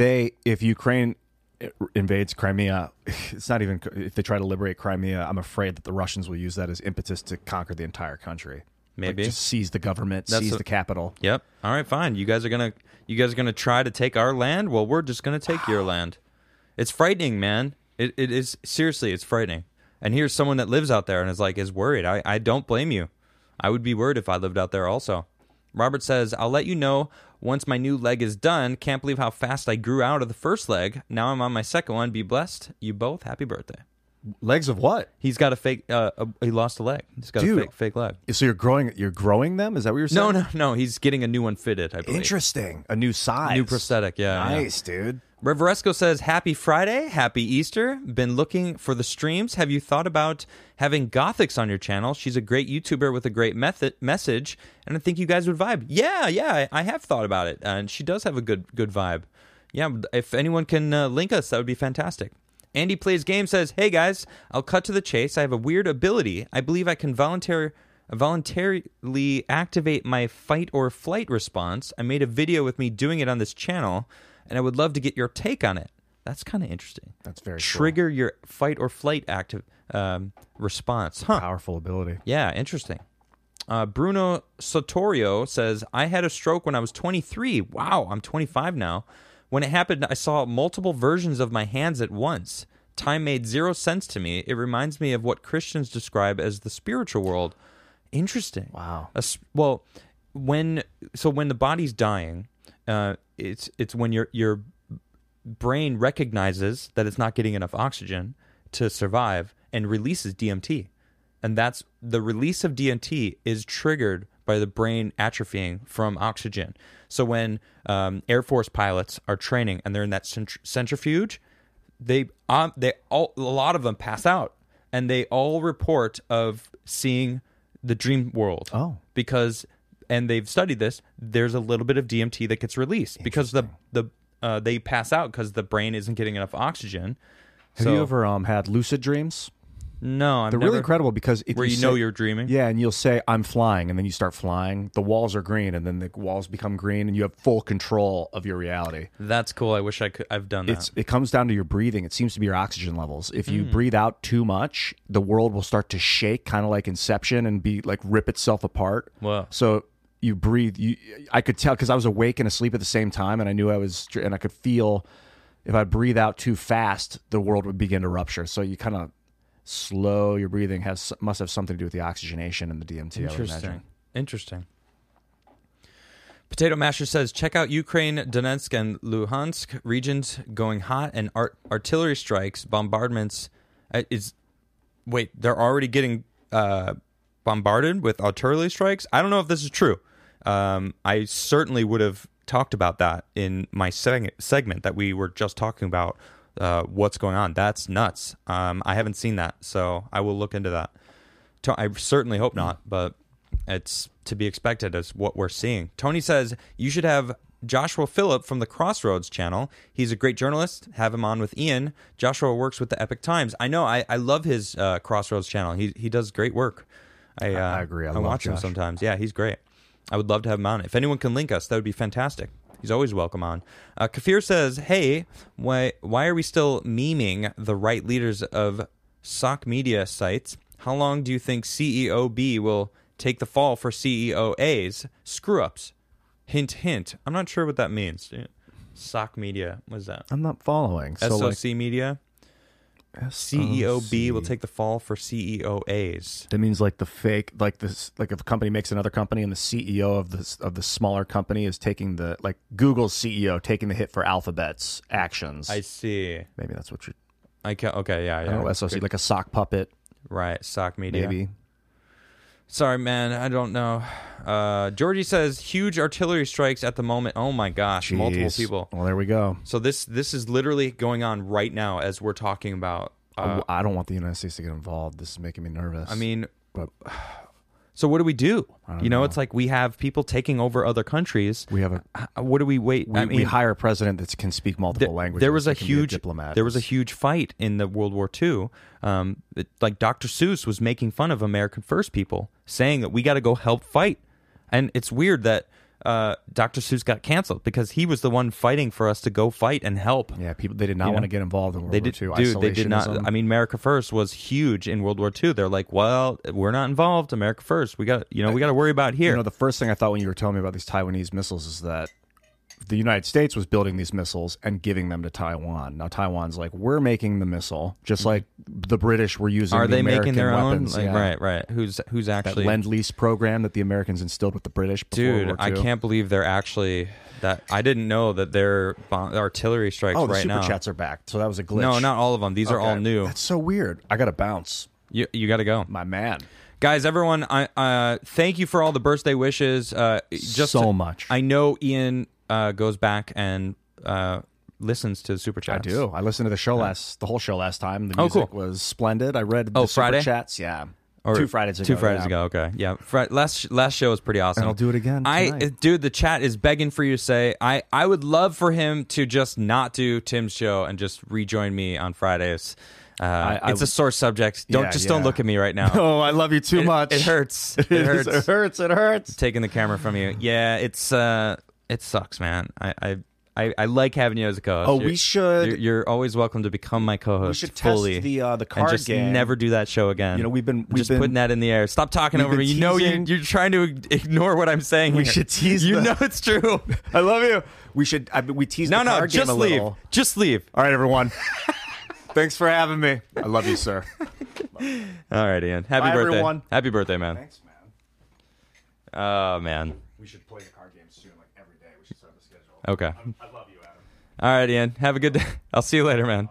If Ukraine invades Crimea, it's not even if they try to liberate Crimea. I'm afraid that the Russians will use that as impetus to conquer the entire country. Maybe like just seize the government, seize the capital. Yep. All right, fine. You guys are gonna try to take our land. Well, we're just gonna take your land. It's frightening, man. It is seriously. It's frightening. And here's someone that lives out there and is worried. I don't blame you. I would be worried if I lived out there also. Robert says, I'll let you know once my new leg is done. Can't believe how fast I grew out of the first leg. Now I'm on my second one. Be blessed. You both. Happy birthday. Legs of what? He's got a fake. He lost a leg. He's got Dude. a fake leg. So you're growing them? Is that what you're saying? No. He's getting a new one fitted. I believe. Interesting. A new size. New prosthetic. Yeah. Nice, dude. Reveresco says, "Happy Friday, happy Easter. Been looking for the streams. Have you thought about having Gothix on your channel? She's a great YouTuber with a great message, and I think you guys would vibe." Yeah, I have thought about it, and she does have a good vibe. Yeah, if anyone can link us, that would be fantastic. Andy Plays Game says, "Hey guys, I'll cut to the chase. I have a weird ability. I believe I can voluntarily activate my fight or flight response. I made a video with me doing it on this channel, and I would love to get your take on it." That's kind of interesting. That's very Trigger your fight or flight active response. cool. Powerful ability. Yeah, interesting. Bruno Sotorio says, "I had a stroke when I was 23. Wow, I'm 25 now. When it happened, I saw multiple versions of my hands at once. Time made zero sense to me. It reminds me of what Christians describe as the spiritual world." Interesting. Wow. When the body's dying, it's when your brain recognizes that it's not getting enough oxygen to survive and releases DMT. And that's the release of DMT is triggered by the brain atrophying from oxygen. So when Air Force pilots are training and they're in that centrifuge, a lot of them pass out, and they all report of seeing the dream world. Oh, and they've studied this. There's a little bit of DMT that gets released because they pass out because the brain isn't getting enough oxygen. Have you ever had lucid dreams? No, they're really incredible because if where you know you're dreaming. Yeah, and you'll say, "I'm flying," and then you start flying. The walls are green, and then the walls become green, and you have full control of your reality. That's cool. I wish I've done that. It comes down to your breathing. It seems to be your oxygen levels. If you breathe out too much, the world will start to shake, kind of like Inception, and be like rip itself apart. Wow. So you breathe. I could tell because I was awake and asleep at the same time, and I knew and I could feel if I breathe out too fast, the world would begin to rupture. So you kind of slow your breathing. Must have something to do with the oxygenation and the DMT. Interesting. Potato Masher says, "Check out Ukraine, Donetsk, and Luhansk regions going hot, and artillery strikes, bombardments. They're already getting bombarded with artillery strikes? I don't know if this is true. I certainly would have talked about that in my segment that we were just talking about. What's going on? That's nuts. I haven't seen that, so I will look into that. I certainly hope not, but it's to be expected as what we're seeing." Tony says, "You should have Joshua Phillip from the Crossroads channel. He's a great journalist. Have him on with Ian. Joshua works with the Epic Times." I know. I love his Crossroads channel. He does great work. I agree. I watch him sometimes. Yeah, he's great. I would love to have him on. If anyone can link us, that would be fantastic. He's always welcome on. Kafir says, "Hey, why are we still memeing the right leaders of sock media sites? How long do you think CEOB will take the fall for CEOA's screw-ups? Hint, hint." I'm not sure what that means. Sock media. What is that? I'm not following. SOC media? CEOB will take the fall for CEOAs. That means like the fake, like this, like if a company makes another company and the CEO of the smaller company is taking like Google's CEO taking the hit for Alphabet's actions. I see. Maybe that's what you're. Okay, yeah. I don't know, SOC, like a sock puppet. Right, sock media. Maybe. Sorry, man, I don't know. Georgie says, "Huge artillery strikes at the moment." Oh my gosh, Jeez. Multiple people. Well, there we go. So this is literally going on right now as we're talking about. I don't want the United States to get involved. This is making me nervous. I mean, but so what do we do? I don't know. It's like we have people taking over other countries. We have what do we wait? We hire a president that can speak multiple languages. There was a huge diplomat. There was a huge fight in the World War II. Like Dr. Seuss was making fun of American First people, saying that we got to go help fight. And it's weird that Dr. Seuss got canceled because he was the one fighting for us to go fight and help. Yeah, they did not want to get involved in World War II. Dude, they did not. I mean, America First was huge in World War II. They're like, well, we're not involved. America First. We got to worry about here. The first thing I thought when you were telling me about these Taiwanese missiles is that the United States was building these missiles and giving them to Taiwan. Now Taiwan's like, we're making the missile, just like the British were using. Are the they American making their weapons. own? Like, Yeah. Right. Who's That actually Lend-Lease program that the Americans instilled with the British before Dude, World War I II. can't believe they're actually that. I didn't know that they're artillery strikes Oh, the right super now. chats are back. So that was a glitch. No, not all of them. These are all Okay. new. That's so weird. I got to bounce. You got to go. My man. Guys, everyone, I thank you for all the birthday wishes. Just So much. I know Ian goes back and listens to the super chats. I do. I listened to the whole show last time. The Oh, music cool. was splendid. I read the Friday? super chats. Yeah. Or 2 Fridays ago. 2 Fridays yeah. ago. Okay, yeah. Last show was pretty awesome. And I'll do it again tonight. Dude, the chat is begging for you to say. I would love for him to just not do Tim's show and just rejoin me on Fridays. It's a sore subject. Don't look at me right now. Oh, I love you too much. It hurts. It hurts. It hurts. Taking the camera from you. Yeah, it sucks, man. I like having you as a co-host. Oh, we should. You're always welcome to become my co-host. We should test fully the and card just game. never do that show again. You know, we've been putting that in the air. Stop talking we've over me. been You know teasing- you're trying to ignore what I'm saying. We here. should tease You the- know it's true. I love you. We should. We teased the card game just a leave. little. Just leave. All right, everyone. Thanks for having me. I love you, sir. All right, Ian. Happy Bye, birthday. everyone. Happy birthday, man. Thanks, man. Oh man. We should play the card game soon, like every day. We should set up a schedule. Okay. I love you, Adam. All right, Ian. Have a good day. I'll see you later, man.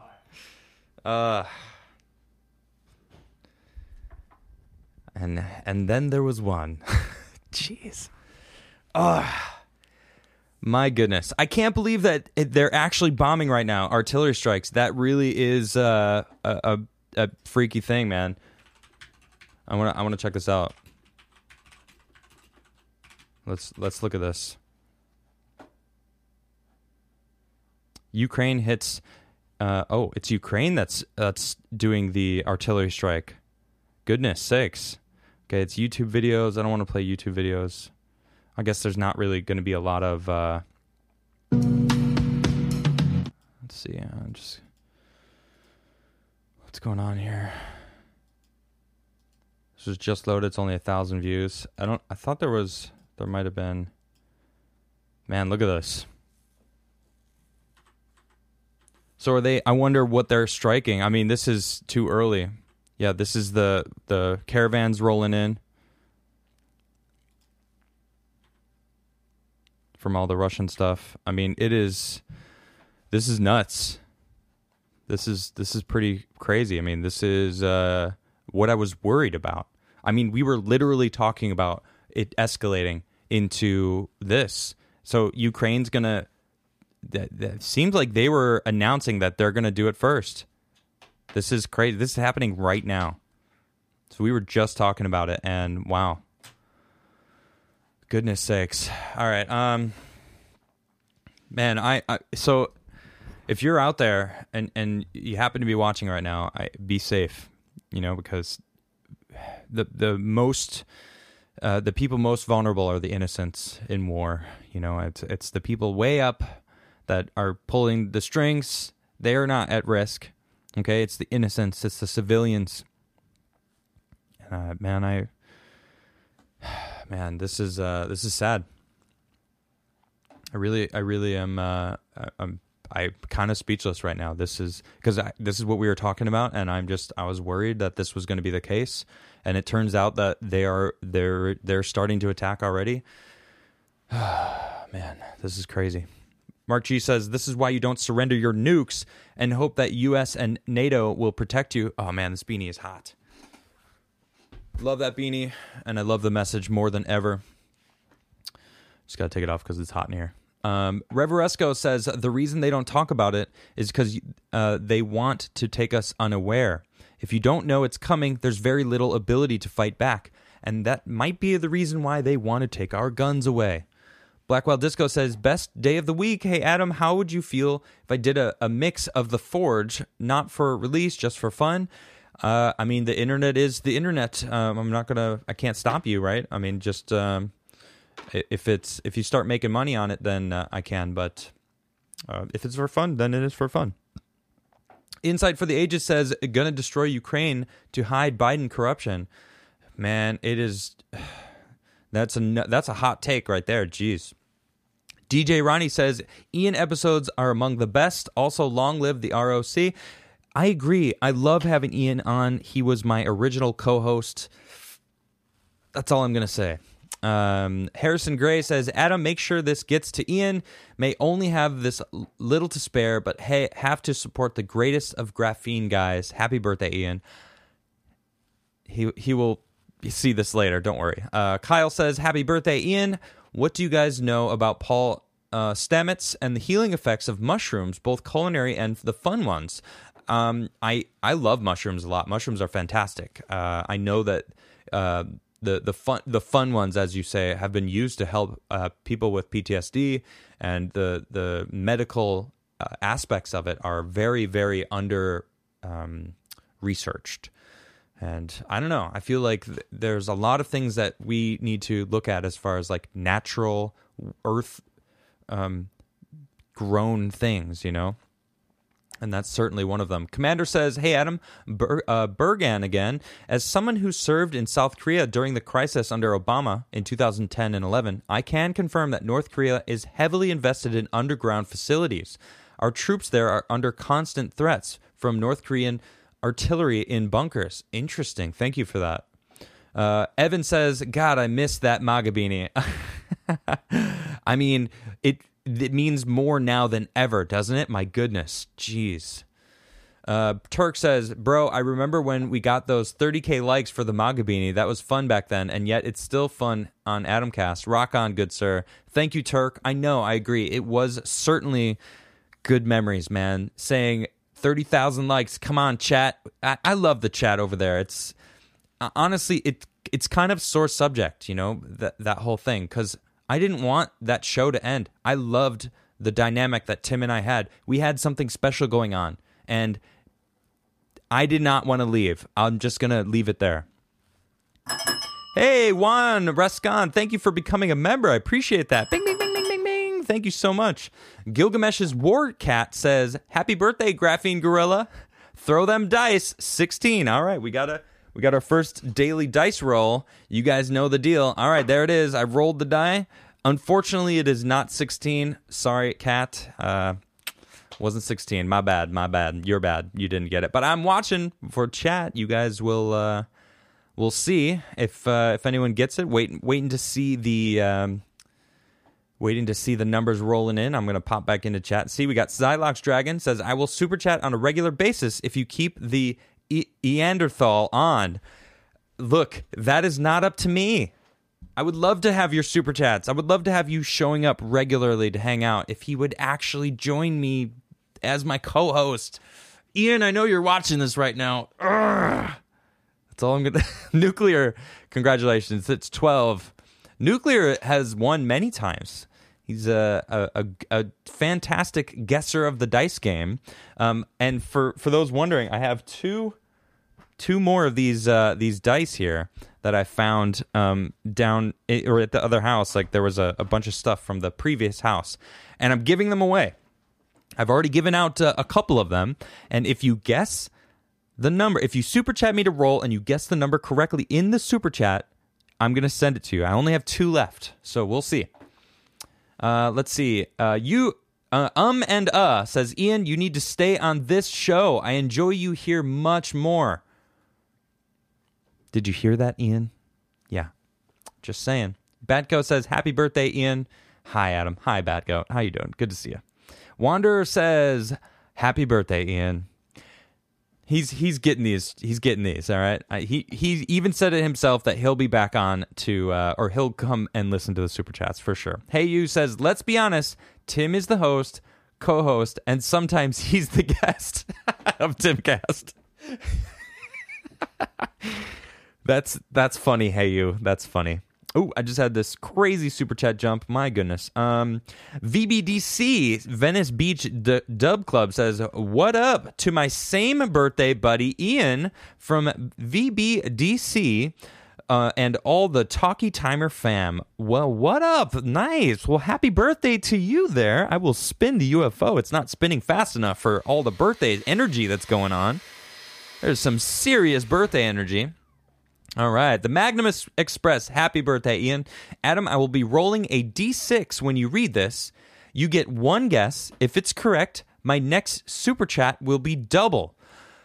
And then there was one. Jeez. My goodness. I can't believe that they're actually bombing right now. Artillery strikes. That really is a freaky thing, man. I want to check this out. Let's look at this. Ukraine hits. It's Ukraine that's doing the artillery strike. Goodness sakes. Okay, it's YouTube videos. I don't want to play YouTube videos. I guess there's not really going to be a lot of. Let's see. What's going on here? This was just loaded. It's only 1,000 views. I thought there might have been. Man, look at this. So I wonder what they're striking. I mean, this is too early. Yeah, this is the caravans rolling in from all the Russian stuff. I mean, this is nuts. This is pretty crazy. I mean, this is what I was worried about. I mean, we were literally talking about it escalating into this. So Ukraine's going to that seems like they were announcing that they're going to do it first. This is crazy. This is happening right now. So we were just talking about it, and wow. Goodness sakes. All right. Man, so if you're out there and you happen to be watching right now, be safe, because the people most vulnerable are the innocents in war. It's the people way up that are pulling the strings. They are not at risk. Okay, it's the innocents, it's the civilians. Man, this is sad. I really am. I'm kind of speechless right now. This is because this is what we were talking about, and I was worried that this was going to be the case, and it turns out that they're starting to attack already. Man, this is crazy. Mark G says, this is why you don't surrender your nukes and hope that U.S. and NATO will protect you. Oh, man, this beanie is hot. Love that beanie, and I love the message more than ever. Just got to take it off because it's hot in here. Reveresco says, the reason they don't talk about it is because they want to take us unaware. If you don't know it's coming, there's very little ability to fight back, and that might be the reason why they want to take our guns away. Blackwell Disco says, best day of the week. Hey, Adam, how would you feel if I did a mix of The Forge, not for release, just for fun? I mean, the internet is the internet. I can't stop you, right? I mean, just if you start making money on it, then I can. But if it's for fun, then it is for fun. Insight for the Ages says, gonna destroy Ukraine to hide Biden corruption. Man, it is... That's a hot take right there. Jeez. DJ Ronnie says, Ian episodes are among the best. Also, long live the ROC. I agree. I love having Ian on. He was my original co-host. That's all I'm going to say. Harrison Gray says, Adam, make sure this gets to Ian. May only have this little to spare, but hey, have to support the greatest of graphene guys. Happy birthday, Ian. He will see this later. Don't worry. Kyle says, happy birthday, Ian. What do you guys know about Paul Stamets and the healing effects of mushrooms, both culinary and the fun ones? I love mushrooms a lot. Mushrooms are fantastic. I know that the fun ones, as you say, have been used to help people with PTSD, and the medical aspects of it are very, very under researched. And I don't know. I feel like there's a lot of things that we need to look at as far as like natural earth grown things, you know? And that's certainly one of them. Commander says, hey, Adam, Bergan again. As someone who served in South Korea during the crisis under Obama in 2010 and 11, I can confirm that North Korea is heavily invested in underground facilities. Our troops there are under constant threats from North Korean artillery in bunkers. Interesting. Thank you for that. Evan says, God, I miss that MAGA beanie. I mean, it means more now than ever, doesn't it? My goodness. Jeez. Turk says, bro, I remember when we got those 30K likes for the MAGA beanie. That was fun back then, and yet it's still fun on Adamcast. Rock on, good sir. Thank you, Turk. I know, I agree. It was certainly good memories, man. Saying 30,000 likes. Come on, chat. I love the chat over there. It's honestly, it's kind of sore subject, you know, that whole thing, because I didn't want that show to end. I loved the dynamic that Tim and I had. We had something special going on, and I did not want to leave. I'm just going to leave it there. Hey, Juan Raskan, thank you for becoming a member. I appreciate that. Bing, bing, bing, bing, bing, bing. Thank you so much. Gilgamesh's War Cat says, happy birthday, Graphene Gorilla. Throw them dice. 16. All right, we got our first daily dice roll. You guys know the deal. All right, there it is. I've rolled the die. Unfortunately, it is not 16. Sorry, Cat. Wasn't 16. My bad. You're bad. You didn't get it. But I'm watching for chat. You guys will see if anyone gets it. Waiting to see the numbers rolling in. I'm going to pop back into chat. See, we got Zylox Dragon says, I will super chat on a regular basis if you keep the Neanderthal on. Look, that is not up to me. I would love to have your super chats. I would love to have you showing up regularly to hang out if he would actually join me as my co-host. Ian, I know you're watching this right now. Urgh. That's all I'm going to... Nuclear, congratulations. It's 12. Nuclear has won many times. He's a fantastic guesser of the dice game. And for those wondering, I have two more of these dice here that I found down or at the other house. Like there was a bunch of stuff from the previous house, and I'm giving them away. I've already given out a couple of them, and if you guess the number, if you super chat me to roll and you guess the number correctly in the super chat, I'm gonna send it to you. I only have 2 left, so we'll see. Let's see. Says, Ian, you need to stay on this show. I enjoy you here much more. Did you hear that, Ian? Yeah. Just saying. Batgoat says, happy birthday, Ian. Hi, Adam. Hi, Batgoat. How you doing? Good to see you. Wanderer says, happy birthday, Ian. He's getting these. He's getting these, all right? He even said it himself that he'll be back on to, or he'll come and listen to the Super Chats for sure. Hey You says, let's be honest, Tim is the host, co-host, and sometimes he's the guest of Timcast. That's funny, Hey You. That's funny. Oh, I just had this crazy super chat jump. My goodness. VBDC, Venice Beach Dub Club says, what up to my same birthday buddy, Ian, from VBDC and all the Talkie Timer fam. Well, what up? Nice. Well, happy birthday to you there. I will spin the UFO. It's not spinning fast enough for all the birthday energy that's going on. There's some serious birthday energy. All right. The Magnum Express. Happy birthday, Ian. Adam, I will be rolling a D6 when you read this. You get one guess. If it's correct, my next super chat will be double.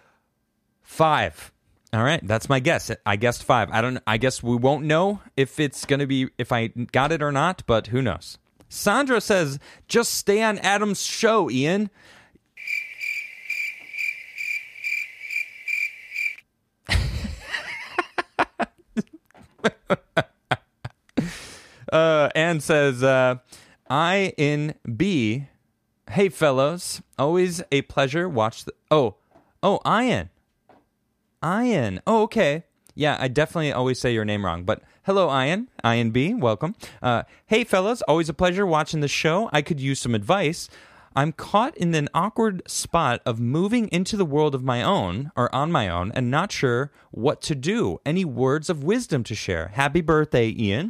5. All right. That's my guess. I guessed 5. I guess we won't know if it's going to be, if I got it or not, but who knows? Sandra says, just stay on Adam's show, Ian. Anne says, I in B. Hey, fellows. Always a pleasure. Watch the... Oh, Ian. Ian. Oh, okay. Yeah, I definitely always say your name wrong. But hello, Ian. Ian B. Welcome. Hey, fellas. Always a pleasure watching the show. I could use some advice. I'm caught in an awkward spot of moving into the world of my own, or on my own, and not sure what to do. Any words of wisdom to share? Happy birthday, Ian.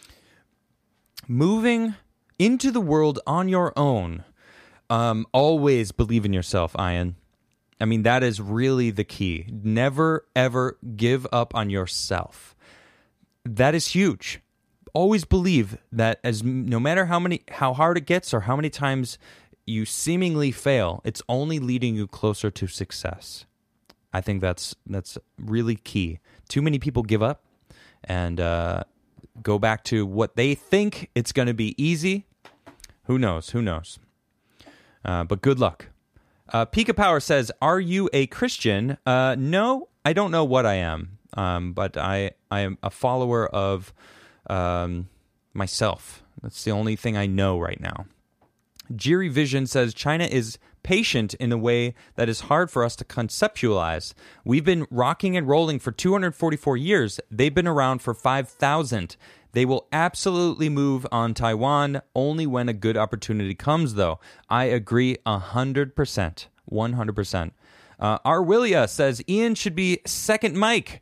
Moving into the world on your own. Always believe in yourself, Ian. I mean, that is really the key. Never, ever give up on yourself. That is huge. Always believe that no matter how hard it gets or how many times you seemingly fail, it's only leading you closer to success. I think that's really key. Too many people give up and go back to what they think it's going to be easy. Who knows? But good luck. Pika Power says, are you a Christian? No, I don't know what I am, but I am a follower of myself. That's the only thing I know right now. Jiri Vision says, China is patient in a way that is hard for us to conceptualize. We've been rocking and rolling for 244 years. They've been around for 5,000. They will absolutely move on Taiwan only when a good opportunity comes, though. I agree 100%. 100%. Arwillia says, Ian should be second mic.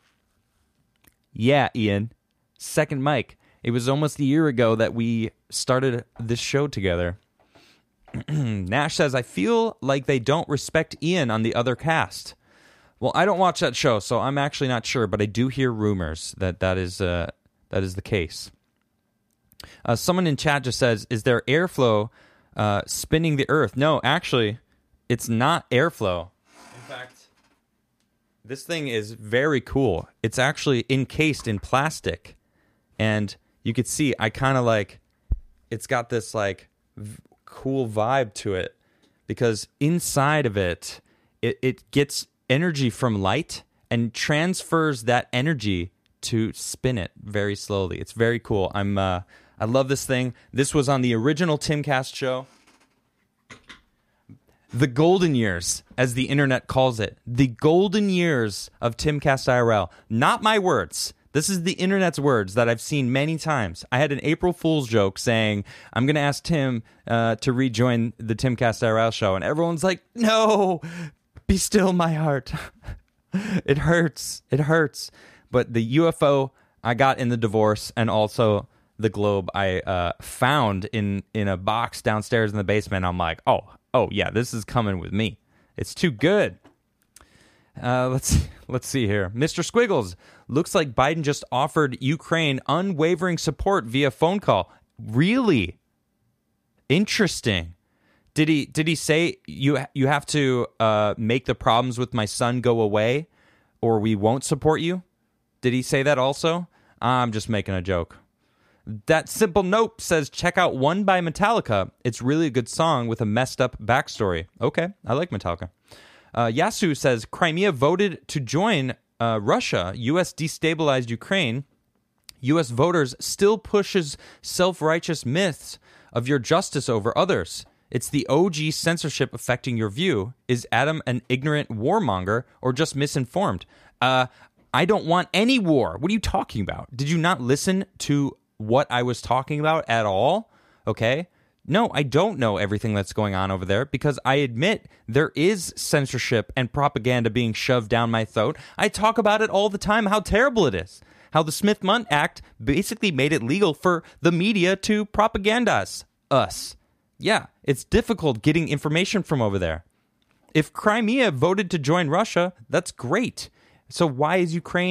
Yeah, Ian. Second mic. It was almost a year ago that we started this show together. Nash says, I feel like they don't respect Ian on the other cast. Well, I don't watch that show, so I'm actually not sure, but I do hear rumors that is the case. Someone in chat just says, is there airflow spinning the Earth? No, actually, it's not airflow. In fact, this thing is very cool. It's actually encased in plastic, and you could see I kind of like, it's got this like cool vibe to it because inside of it gets energy from light and transfers that energy to spin it very slowly. It's very cool. I love this thing. This was on the original Timcast show. The golden years, as the internet calls it. The golden years of Timcast IRL. Not my words. This is the internet's words that I've seen many times. I had an April Fool's joke saying, I'm going to ask Tim to rejoin the Timcast IRL show. And everyone's like, no, be still my heart. It hurts. It hurts. But the UFO I got in the divorce and also the globe I found in a box downstairs in the basement. I'm like, oh yeah, this is coming with me. It's too good. Let's see here. Mr. Squiggles, looks like Biden just offered Ukraine unwavering support via phone call. Really? Interesting. Did he say you have to make the problems with my son go away or we won't support you? Did he say that also? I'm just making a joke. That Simple Nope says, check out One by Metallica. It's really a good song with a messed up backstory. Okay, I like Metallica. Yasu says, Crimea voted to join Russia. U.S. destabilized Ukraine. U.S. voters still pushes self-righteous myths of your justice over others. It's the OG censorship affecting your view. Is Adam an ignorant warmonger or just misinformed? I don't want any war. What are you talking about? Did you not listen to what I was talking about at all? Okay. No, I don't know everything that's going on over there because I admit there is censorship and propaganda being shoved down my throat. I talk about it all the time, how terrible it is. How the Smith-Mundt Act basically made it legal for the media to propagandize us. Yeah, it's difficult getting information from over there. If Crimea voted to join Russia, that's great. So why is Ukraine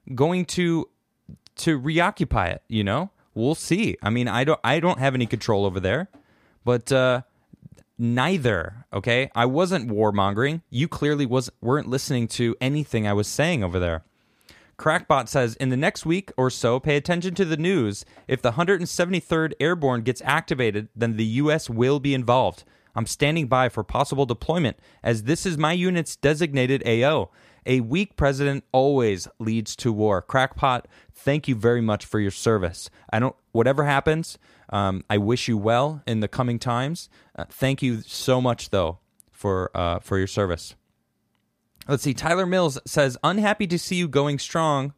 going to reoccupy it, you know? We'll see. I mean, I don't have any control over there, but neither, okay? I wasn't warmongering. You clearly weren't listening to anything I was saying over there. Crackbot says, in the next week or so, pay attention to the news. If the 173rd Airborne gets activated, then the U.S. will be involved. I'm standing by for possible deployment, as this is my unit's designated AO. A weak president always leads to war. Crackpot, thank you very much for your service. Whatever happens, I wish you well in the coming times. Thank you so much, though, for your service. Let's see. Tyler Mills says, happy to see you going strong,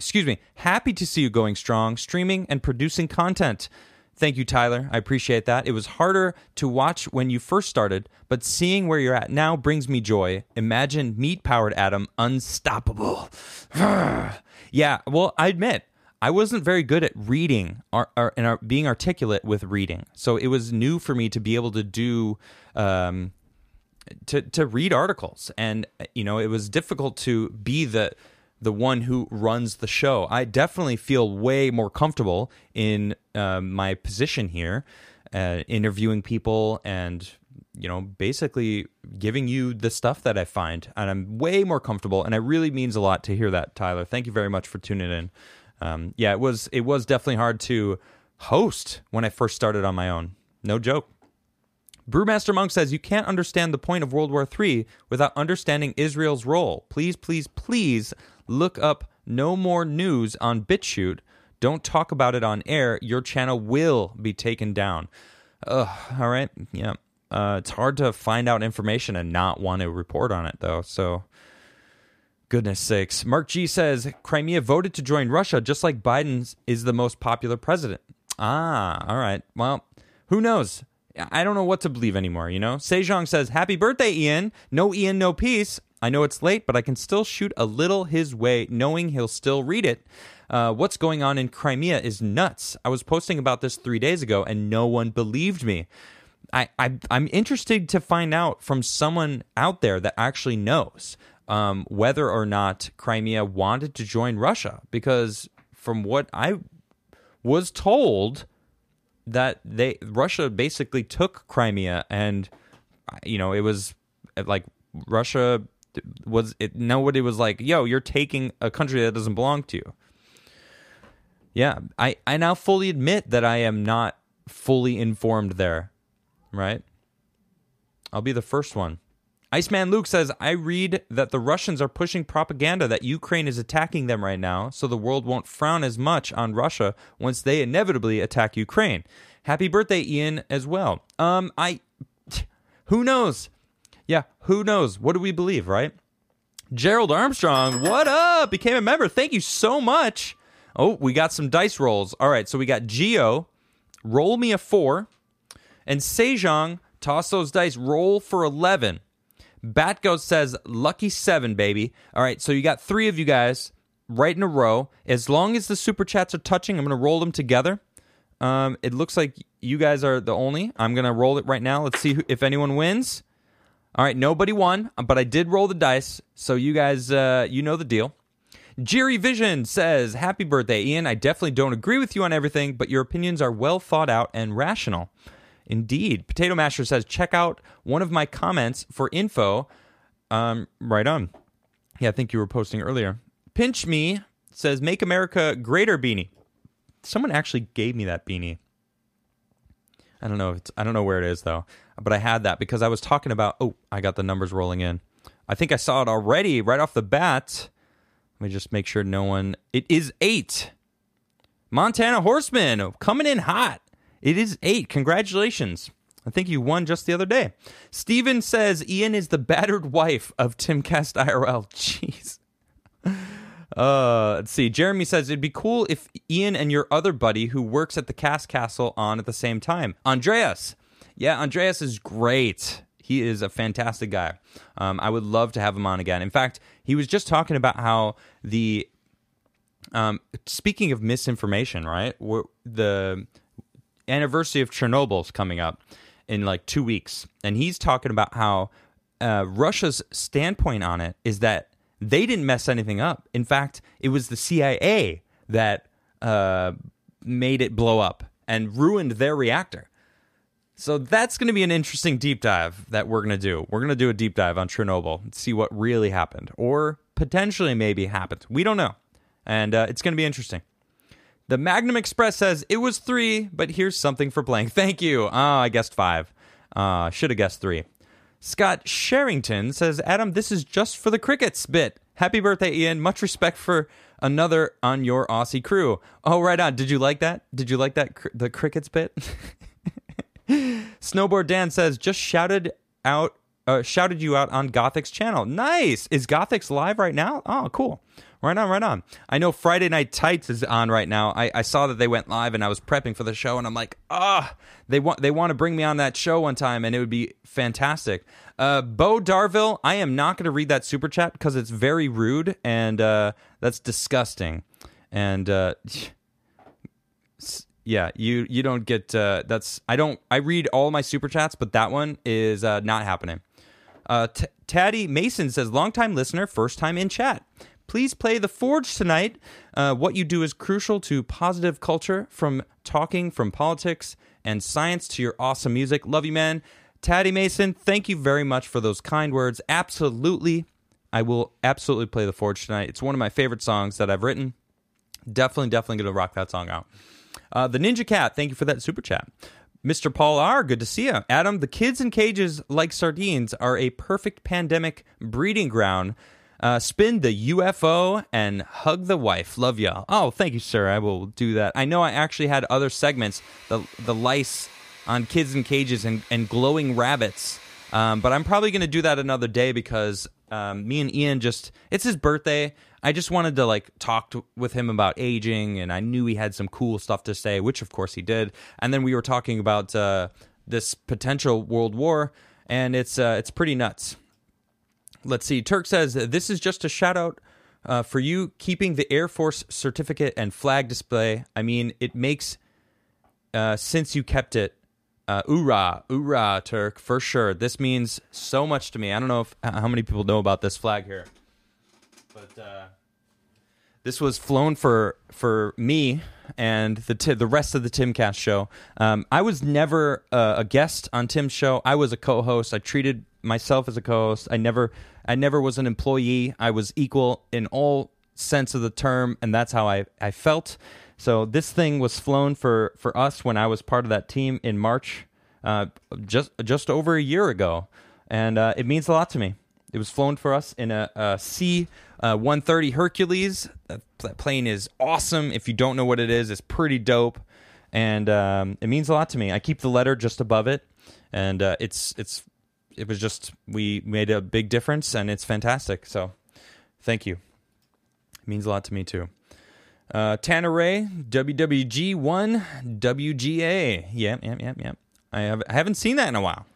streaming and producing content. Thank you, Tyler. I appreciate that. It was harder to watch when you first started, but seeing where you're at now brings me joy. Imagine meat-powered Adam unstoppable. Yeah, well, I admit, I wasn't very good at reading and being articulate with reading. So it was new for me to be able to do... To read articles, and you know, it was difficult to be the one who runs the show. I definitely feel way more comfortable in my position here, interviewing people and, you know, basically giving you the stuff that I find, and I'm way more comfortable, and it really means a lot to hear that, Tyler. Thank you very much for tuning in. Yeah, it was definitely hard to host when I first started on my own. No joke. Brewmaster Monk says, you can't understand the point of World War III without understanding Israel's role. Please, please, please look up No More News on BitChute. Don't talk about it on air. Your channel will be taken down. All right. Yeah. It's hard to find out information and not want to report on it, though. So, goodness sakes. Mark G says, Crimea voted to join Russia just like Biden is the most popular president. All right. Well, who knows? I don't know what to believe anymore, you know? Sejong says, happy birthday, Ian. No Ian, no peace. I know it's late, but I can still shoot a little his way, knowing he'll still read it. What's going on in Crimea is nuts. I was posting about this 3 days ago, and no one believed me. I'm interested to find out from someone out there that actually knows whether or not Crimea wanted to join Russia, because from what I was told... that Russia basically took Crimea, and you know, it was like Russia nobody was like, yo, you're taking a country that doesn't belong to you. Yeah, I now fully admit that I am not fully informed there, right? I'll be the first one. Iceman Luke says, I read that the Russians are pushing propaganda that Ukraine is attacking them right now, so the world won't frown as much on Russia once they inevitably attack Ukraine. Happy birthday, Ian, as well. Who knows? Yeah, who knows? What do we believe, right? Gerald Armstrong, what up? Became a member. Thank you so much. Oh, we got some dice rolls. All right, so we got Geo, roll me a 4, and Sejong, toss those dice, roll for 11. Batgo says, lucky 7, baby. All right, so you got 3 of you guys right in a row. As long as the super chats are touching, I'm going to roll them together. It looks like you guys are the only. I'm going to roll it right now. Let's see if anyone wins. All right, nobody won, but I did roll the dice, so you guys, you know the deal. Jerry Vision says, happy birthday, Ian. I definitely don't agree with you on everything, but your opinions are well thought out and rational. Indeed. Potato Masher says, check out one of my comments for info. Right on. Yeah, I think you were posting earlier. Pinch Me says, make America greater beanie. Someone actually gave me that beanie. I don't know where it is though, but I had that because I was talking about, I got the numbers rolling in. I think I saw it already right off the bat. Let me just make sure it is 8. Montana Horseman coming in hot. It is 8. Congratulations. I think you won just the other day. Steven says Ian is the battered wife of Timcast IRL. Jeez. Let's see. Jeremy says it'd be cool if Ian and your other buddy who works at the Cast Castle on at the same time. Andreas. Yeah, Andreas is great. He is a fantastic guy. I would love to have him on again. In fact, he was just talking about how speaking of misinformation, right? The anniversary of Chernobyl is coming up in like 2 weeks, and he's talking about how Russia's standpoint on it is that They didn't mess anything up. In fact, it was the CIA that made it blow up and ruined their reactor. So that's going to be an interesting deep dive that we're going to do. We're going to do a deep dive on Chernobyl and see what really happened, or potentially maybe happened. We don't know. And it's going to be interesting. The Magnum Express says, it was 3, but here's something for blank. Thank you. I guessed 5. Should have guessed 3. Scott Sherrington says, Adam, this is just for the crickets bit. Happy birthday, Ian. Much respect for another on your Aussie crew. Oh, right on. Did you like that? Did you like that, the crickets bit? Snowboard Dan says, just shouted you out on Gothic's channel. Nice. Is Gothic's live right now? Oh, cool. Right on, right on. I know Friday Night Tights is on right now. I saw that they went live, and I was prepping for the show, and I'm like, they want to bring me on that show one time, and it would be fantastic. Bo Darville, I am not going to read that super chat because it's very rude, and that's disgusting. And yeah, you don't get that's I read all my super chats, but that one is not happening. Taddy Mason says, longtime listener, first time in chat. Please play The Forge tonight. What you do is crucial to positive culture, from talking from politics and science to your awesome music. Love you, man. Taddy Mason, thank you very much for those kind words. Absolutely. I will absolutely play The Forge tonight. It's one of my favorite songs that I've written. Definitely going to rock that song out. The Ninja Cat, thank you for that super chat. Mr. Paul R., good to see you. Adam, the kids in cages like sardines are a perfect pandemic breeding ground. Spin the UFO and hug the wife. Love y'all. Oh, thank you, sir. I will do that. I know I actually had other segments, the lice on kids in cages and glowing rabbits. But I'm probably going to do that another day because me and Ian it's his birthday. I just wanted to talk with him about aging, and I knew he had some cool stuff to say, which of course he did. And then we were talking about this potential world war, and it's pretty nuts. Let's see. Turk says, this is just a shout out for you keeping the Air Force certificate and flag display. I mean, it makes since you kept it. Oorah, Turk, for sure. This means so much to me. I don't know how many people know about this flag here, but this was flown for me and the rest of the Timcast show. I was never a guest on Tim's show. I was a co-host. I treated myself as a co-host. I never was an employee. I was equal in all sense of the term, and that's how I felt. So this thing was flown for us when I was part of that team in March, just over a year ago, and it means a lot to me. It was flown for us in a C-130 Hercules. That plane is awesome. If you don't know what it is, it's pretty dope, and it means a lot to me. I keep the letter just above it, and it was just, we made a big difference, and it's fantastic. So thank you. It means a lot to me too. Tanner Ray, WWG1 WGA. Yep. I haven't seen that in a while.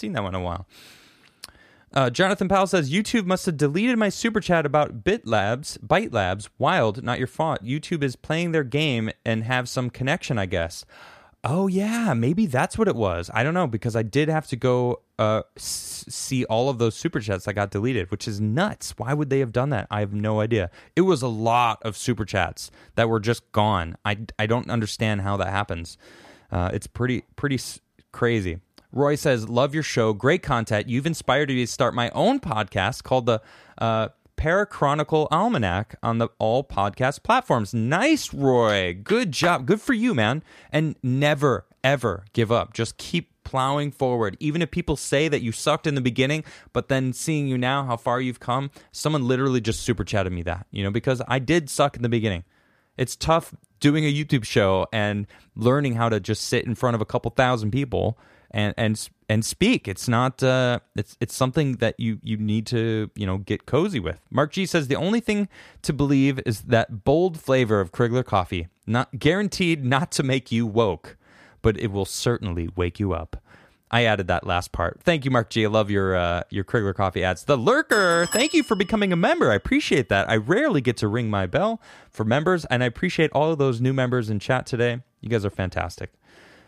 Jonathan Powell says, YouTube must have deleted my super chat about Byte Labs. Wild, not your fault. YouTube is playing their game and have some connection, I guess. Oh, yeah, maybe that's what it was. I don't know, because I did have to go see all of those super chats that got deleted, which is nuts. Why would they have done that? I have no idea. It was a lot of super chats that were just gone. I don't understand how that happens. It's pretty crazy. Roy says, love your show. Great content. You've inspired me to start my own podcast called the Parachronicle Almanac on the all podcast platforms. Nice, Roy. Good job. Good for you, man. And never, ever give up. Just keep plowing forward. Even if people say that you sucked in the beginning, but then seeing you now, how far you've come, someone literally just super chatted me that, because I did suck in the beginning. It's tough doing a YouTube show and learning how to just sit in front of a couple thousand people and speak. It's not it's something that you need to get cozy with. Mark G says, the only thing to believe is that bold flavor of Krigler coffee, not guaranteed not to make you woke, but it will certainly wake you up. I added that last part. Thank you, Mark G. I love your Krigler coffee ads. The Lurker, thank you for becoming a member. I appreciate that. I rarely get to ring my bell for members, and I appreciate all of those new members in chat today. You guys are fantastic.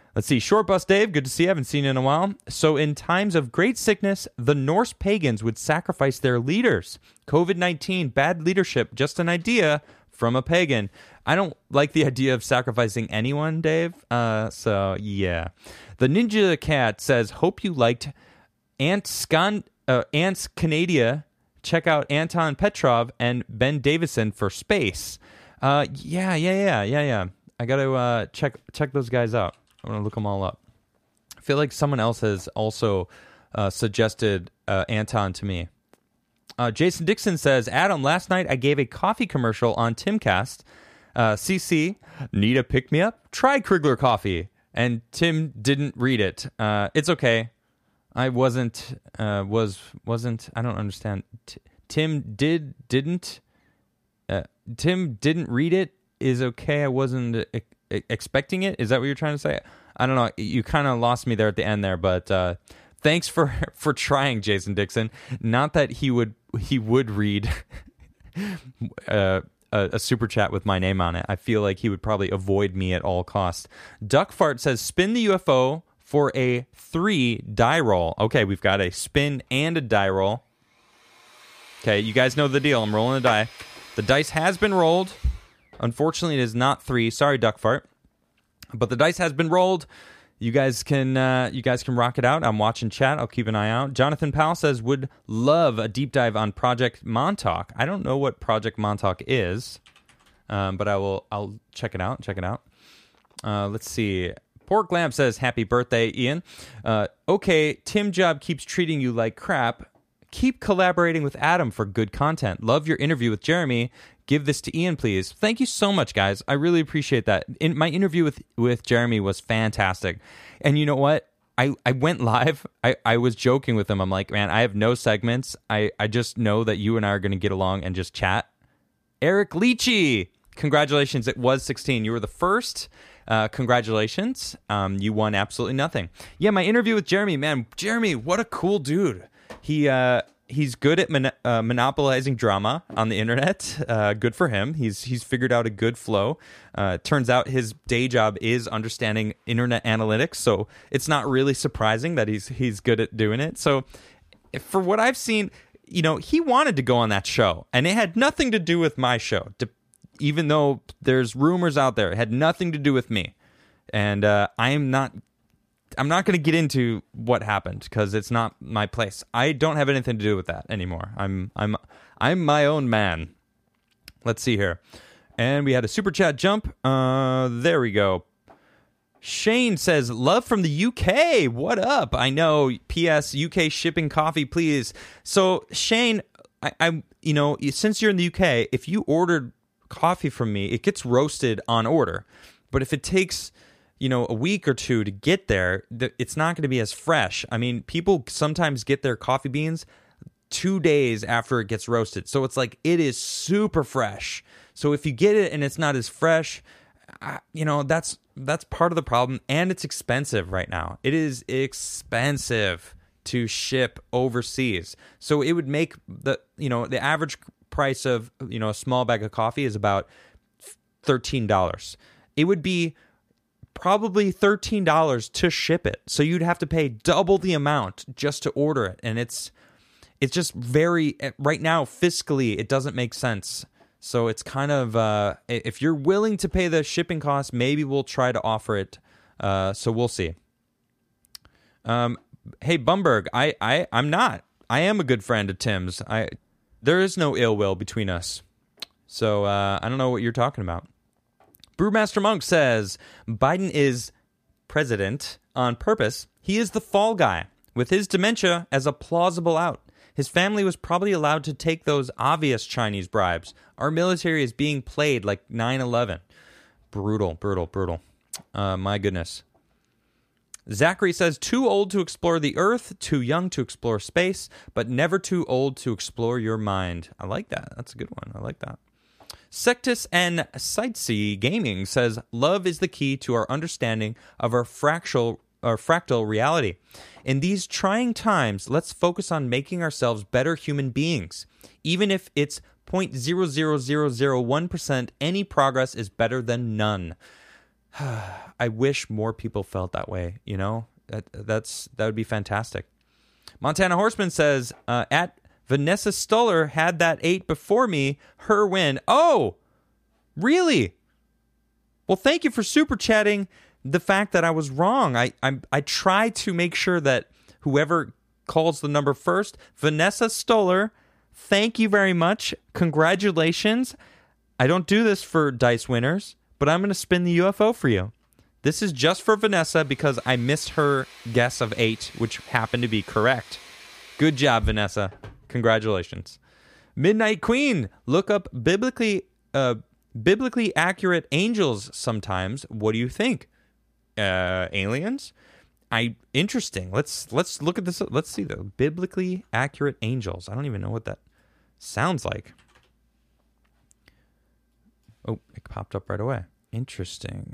Let's see. Short Bus Dave, good to see you. Haven't seen you in a while. So in times of great sickness, the Norse pagans would sacrifice their leaders. COVID-19, bad leadership, just an idea from a pagan. I don't like the idea of sacrificing anyone, Dave. So, yeah. The Ninja Cat says, hope you liked Ants Canadia. Check out Anton Petrov and Ben Davison for Space. Yeah. I got to check those guys out. I'm going to look them all up. I feel like someone else has also suggested Anton to me. Jason Dixon says, Adam, last night I gave a coffee commercial on Timcast. CC, need a pick-me-up? Try Krigler Coffee. And Tim didn't read it. It's okay. I wasn't, I don't understand. Tim didn't read it is okay. I wasn't expecting it. Is that what you're trying to say? I don't know. You kind of lost me there at the end there, but thanks for trying, Jason Dixon. Not that he would read a super chat with my name on it. I feel like he would probably avoid me at all costs. Duckfart says, spin the UFO for a 3 die roll. Okay, we've got a spin and a die roll. Okay, you guys know the deal. I'm rolling a die. The dice has been rolled. Unfortunately, it is not 3. Sorry, Duckfart. But the dice has been rolled. You guys can rock it out. I'm watching chat. I'll keep an eye out. Jonathan Powell says, would love a deep dive on Project Montauk. I don't know what Project Montauk is, but I'll check it out. Let's see. Pork Lamp says, happy birthday, Ian. Okay, Tim Job keeps treating you like crap. Keep collaborating with Adam for good content. Love your interview with Jeremy. Give this to Ian, please. Thank you so much, guys. I really appreciate that. My interview with Jeremy was fantastic. And you know what? I went live. I was joking with him. I'm like, man, I have no segments. I just know that you and I are going to get along and just chat. Eric Leachy, congratulations. It was 16. You were the first. Congratulations. You won absolutely nothing. Yeah, my interview with Jeremy, man. Jeremy, what a cool dude. He's good at monopolizing drama on the internet. Good for him. He's figured out a good flow. Turns out his day job is understanding internet analytics, so it's not really surprising that he's good at doing it. So, for what I've seen, he wanted to go on that show, and it had nothing to do with my show. Even though there's rumors out there, it had nothing to do with me, and I'm not going to get into what happened because it's not my place. I don't have anything to do with that anymore. I'm my own man. Let's see here. And we had a super chat jump. There we go. Shane says, love from the UK. What up? I know. P.S. UK shipping coffee, please. So Shane, I since you're in the UK, if you ordered coffee from me, it gets roasted on order. But if it takes a week or two to get there, it's not going to be as fresh. I mean, people sometimes get their coffee beans 2 days after it gets roasted. So it's like, it is super fresh. So if you get it and it's not as fresh, that's part of the problem. And it's expensive right now. It is expensive to ship overseas. So it would make the average price of, a small bag of coffee is about $13. It would be probably $13 to ship it. So you'd have to pay double the amount just to order it. And it's just right now, fiscally, it doesn't make sense. So it's kind of, if you're willing to pay the shipping cost, maybe we'll try to offer it. So we'll see. Hey, Bumberg, I'm not. I am a good friend of Tim's. There is no ill will between us. So I don't know what you're talking about. Brewmaster Monk says, Biden is president on purpose. He is the fall guy, with his dementia as a plausible out. His family was probably allowed to take those obvious Chinese bribes. Our military is being played like 9/11. Brutal. My goodness. Zachary says, too old to explore the earth, too young to explore space, but never too old to explore your mind. I like that. That's a good one. I like that. Sectus and Sightsee Gaming says, love is the key to our understanding of our fractal reality. In these trying times, let's focus on making ourselves better human beings. Even if it's 0.00001%, any progress is better than none. I wish more people felt that way. You know, that would be fantastic. Montana Horseman says, at Vanessa Stuller had that 8 before me. Her win. Oh, really? Well, thank you for super chatting the fact that I was wrong. I try to make sure that whoever calls the number first, Vanessa Stoller, thank you very much. Congratulations. I don't do this for dice winners, but I'm going to spin the UFO for you. This is just for Vanessa because I missed her guess of 8, which happened to be correct. Good job, Vanessa. Congratulations. Midnight Queen, look up biblically accurate angels sometimes. What do you think? Aliens? Interesting. Let's look at this. Let's see the biblically accurate angels. I don't even know what that sounds like. Oh, it popped up right away. Interesting.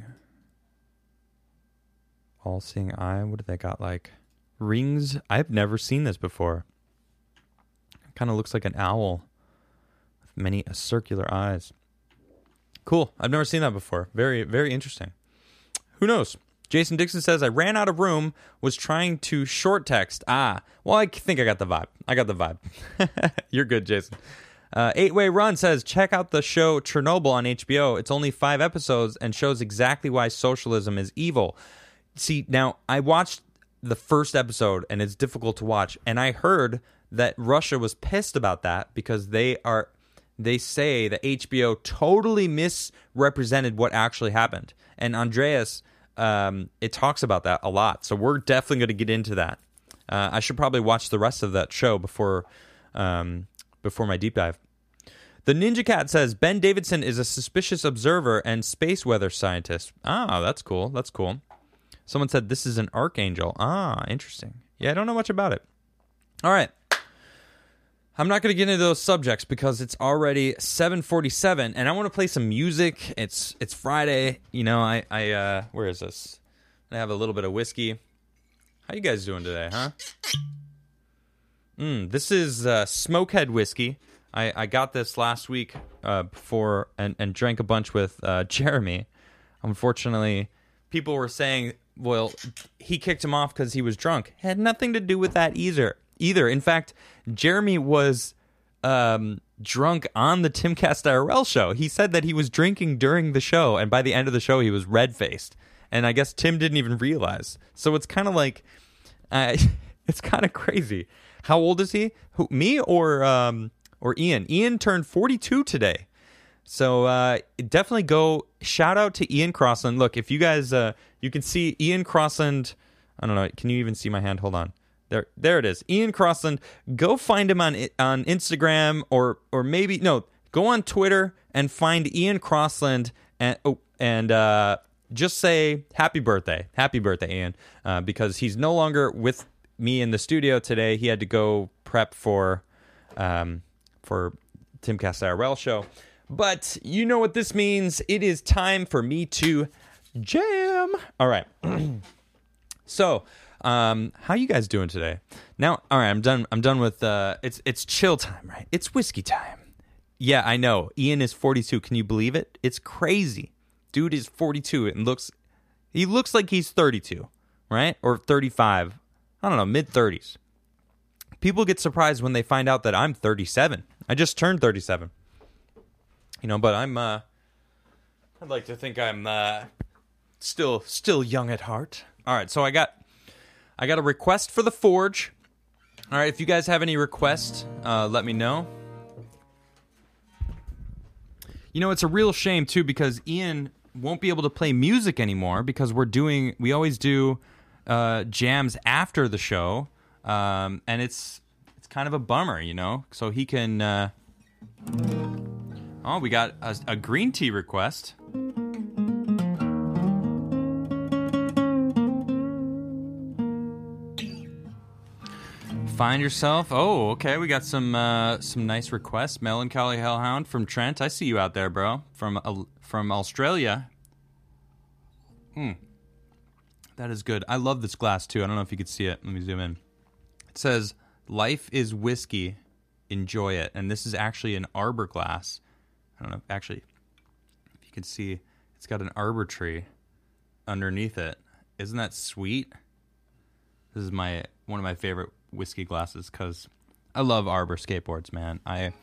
All-seeing eye. What do they got? Like rings? I've never seen this before. Kind of looks like an owl with many circular eyes. Cool. I've never seen that before. Very, very interesting. Who knows? Jason Dixon says, I ran out of room, was trying to short text. Well, I think I got the vibe. You're good, Jason. 8-Way Run says, check out the show Chernobyl on HBO. It's only 5 episodes and shows exactly why socialism is evil. See, now, I watched the first episode, and it's difficult to watch, and I heard that Russia was pissed about that because they say that HBO totally misrepresented what actually happened. And Andreas, it talks about that a lot. So we're definitely going to get into that. I should probably watch the rest of that show before my deep dive. The Ninja Cat says, Ben Davidson is a suspicious observer and space weather scientist. That's cool. That's cool. Someone said this is an archangel. Interesting. Yeah, I don't know much about it. All right. I'm not going to get into those subjects because it's already 7:47, and I want to play some music. It's Friday. You know, I where is this? I have a little bit of whiskey. How you guys doing today, huh? This is Smokehead whiskey. I got this last week before and drank a bunch with Jeremy. Unfortunately, people were saying, well, he kicked him off because he was drunk. It had nothing to do with that either. In fact, Jeremy was drunk on the Timcast IRL show. He said that he was drinking during the show, and by the end of the show, he was red-faced. And I guess Tim didn't even realize. So it's kind of like, it's kind of crazy. How old is he? Me or Ian? Ian turned 42 today. So definitely go shout out to Ian Crossland. Look, if you guys, you can see Ian Crossland. I don't know. Can you even see my hand? Hold on. There it is. Ian Crossland. Go find him on Instagram or maybe go on Twitter and find Ian Crossland and just say happy birthday, Ian, because he's no longer with me in the studio today. He had to go prep for Timcast IRL show. But you know what this means. It is time for me to jam. All right. So, how you guys doing today? Now, all right, I'm done with it's chill time, right? It's whiskey time. Yeah, I know. Ian is 42. Can you believe it? It's crazy. Dude is 42 and he looks like he's 32, right? Or 35. I don't know, mid-30s. People get surprised when they find out that I'm 37. I just turned 37. But I'd like to think I'm still young at heart. All right, so I got a request for the Forge. All right, if you guys have any requests, let me know. It's a real shame too because Ian won't be able to play music anymore because we always do jams after the show, and it's kind of a bummer, So he can. We got a green tea request. Find yourself. Oh, okay. We got some nice requests. Melancholy Hellhound from Trent. I see you out there, bro. From Australia. That is good. I love this glass too. I don't know if you could see it. Let me zoom in. It says, "Life is whiskey. Enjoy it." And this is actually an arbor glass. I don't know. Actually, if you can see, it's got an arbor tree. underneath it. Isn't that sweet? This is one of my favorite whiskey glasses because I love Arbor skateboards, man.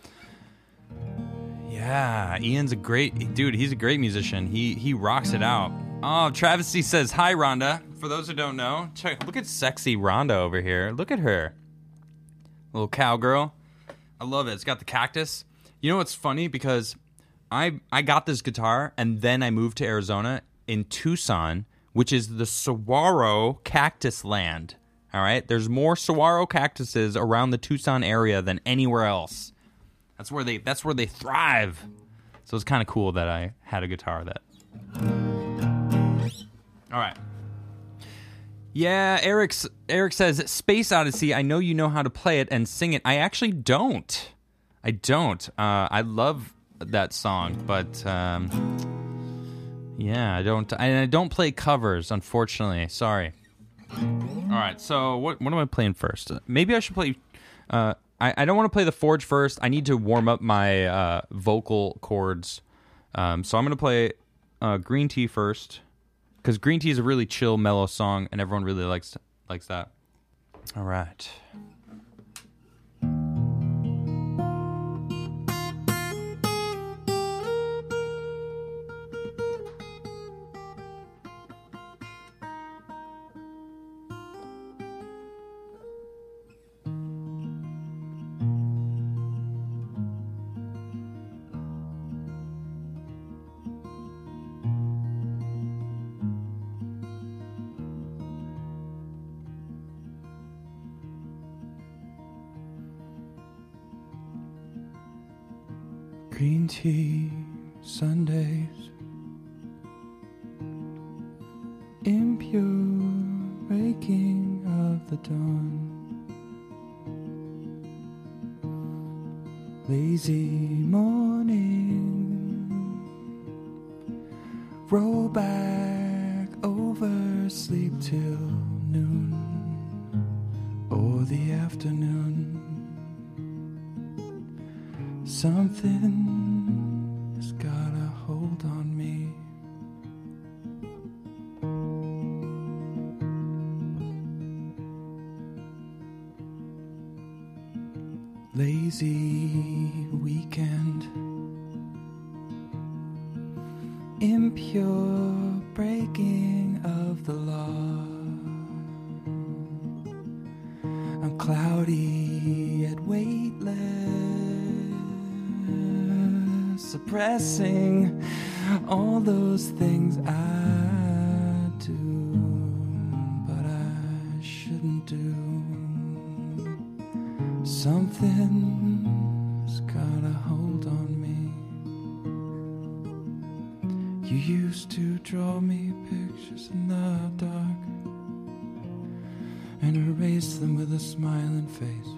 Yeah, Ian's a great dude. He's a great musician. He rocks it out. Oh, Travis C says, hi, Rhonda. For those who don't know, look at sexy Rhonda over here. Look at her. Little cowgirl. I love it. It's got the cactus. You know what's funny? Because I got this guitar, and then I moved to Arizona in Tucson, which is the saguaro cactus land. All right? There's more saguaro cactuses around the Tucson area than anywhere else. That's where they thrive. So it's kind of cool that I had a guitar that... All right. Yeah, Eric says, Space Odyssey, I know you know how to play it and sing it. I actually don't. I love that song, but yeah, I don't play covers, unfortunately. Sorry. All right, so what am I playing first? Maybe I should play... I don't want to play the Forge first. I need to warm up my vocal cords. So I'm going to play Green Tea first. Because Green Tea is a really chill, mellow song, and everyone really likes that. All right. Green tea Sundays, impure breaking of the dawn, lazy morning, roll back over, sleep till noon or the afternoon. Something has got a hold on me. Lazy weekend, impure breaking of the law. I'm cloudy yet weightless, suppressing all those things I do, but I shouldn't do. Something's got a hold on me. You used to draw me pictures in the dark and erase them with a smiling face.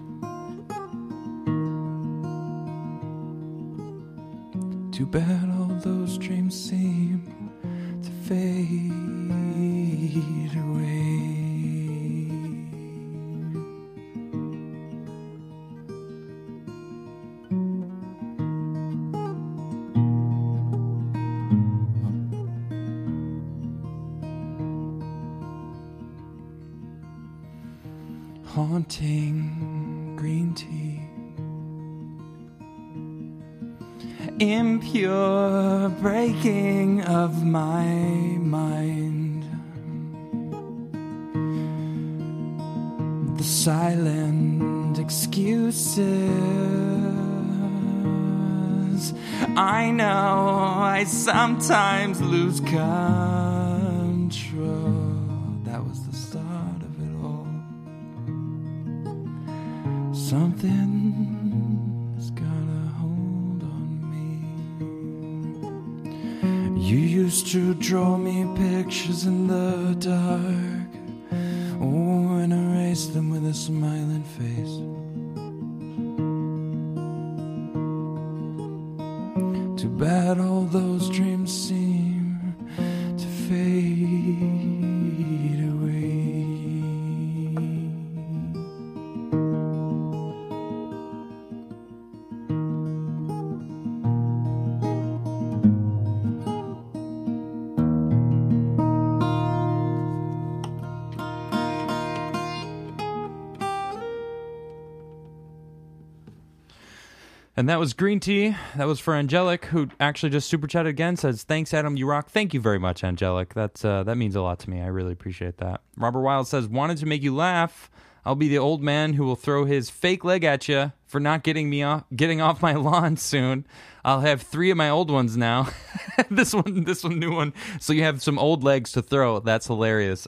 Too bad all those dreams seem to fade away. Haunting green tea, impure breaking of my mind, the silent excuses. I know I sometimes lose control. That was the start of it all. Something's got a hold on me. You used to draw me pictures in the dark, oh, and erase them with a smiling face. Too bad all those dreams seem to fade away. And that was Green Tea. That was for Angelic, who actually just super chatted again. Says, "Thanks, Adam. You rock." Thank you very much, Angelic. That means a lot to me. I really appreciate that. Robert Wild says, "Wanted to make you laugh. I'll be the old man who will throw his fake leg at you for not getting off my lawn soon. I'll have 3 of my old ones now." this one, new one. So you have some old legs to throw. That's hilarious.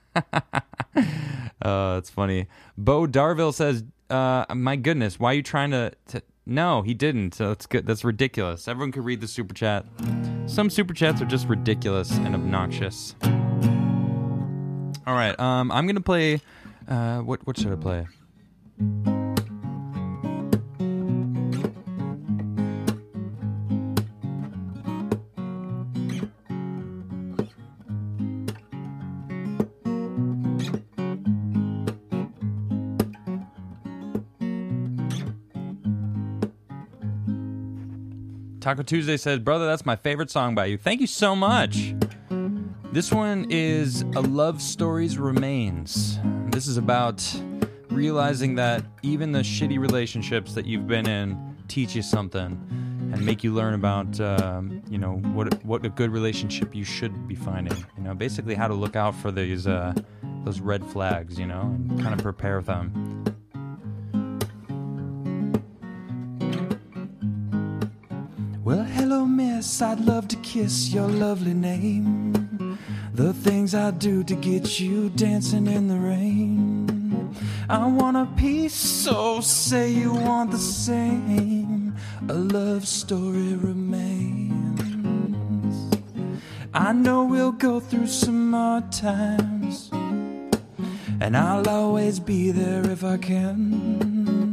It's funny. Bo Darville says, "My goodness, why are you trying to?" No, he didn't. So that's good. That's ridiculous. Everyone can read the super chat. Some super chats are just ridiculous and obnoxious. All right, I'm gonna play. What should I play? Taco Tuesday says, "Brother, that's my favorite song by you." Thank you so much. This one is A Love Stories Remains. This is about realizing that even the shitty relationships that you've been in teach you something and make you learn about, what a good relationship you should be finding. Basically how to look out for those red flags, and kind of prepare for them. Well, hello, miss, I'd love to kiss your lovely name. The things I do to get you dancing in the rain. I want a piece, so say you want the same. A love story remains. I know we'll go through some hard times, and I'll always be there if I can.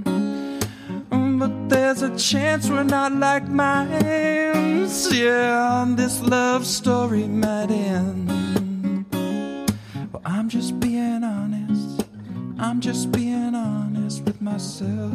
But there's a chance we're not like minds. Yeah, this love story might end. Well, I'm just being honest. I'm just being honest with myself.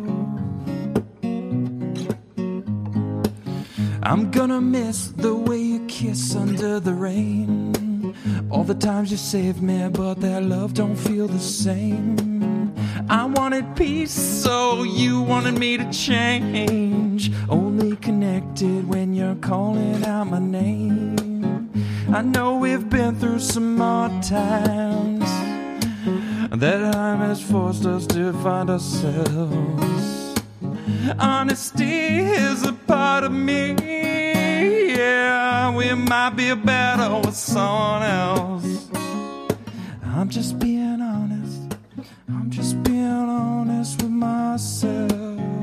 I'm gonna miss the way you kiss under the rain. All the times you saved me, but that love don't feel the same. I wanted peace, so you wanted me to change. Only connected when you're calling out my name. I know we've been through some hard times. That time has forced us to find ourselves. Honesty is a part of me. Yeah, we might be better with someone else. I'm just being honest. I'm just being honest with myself.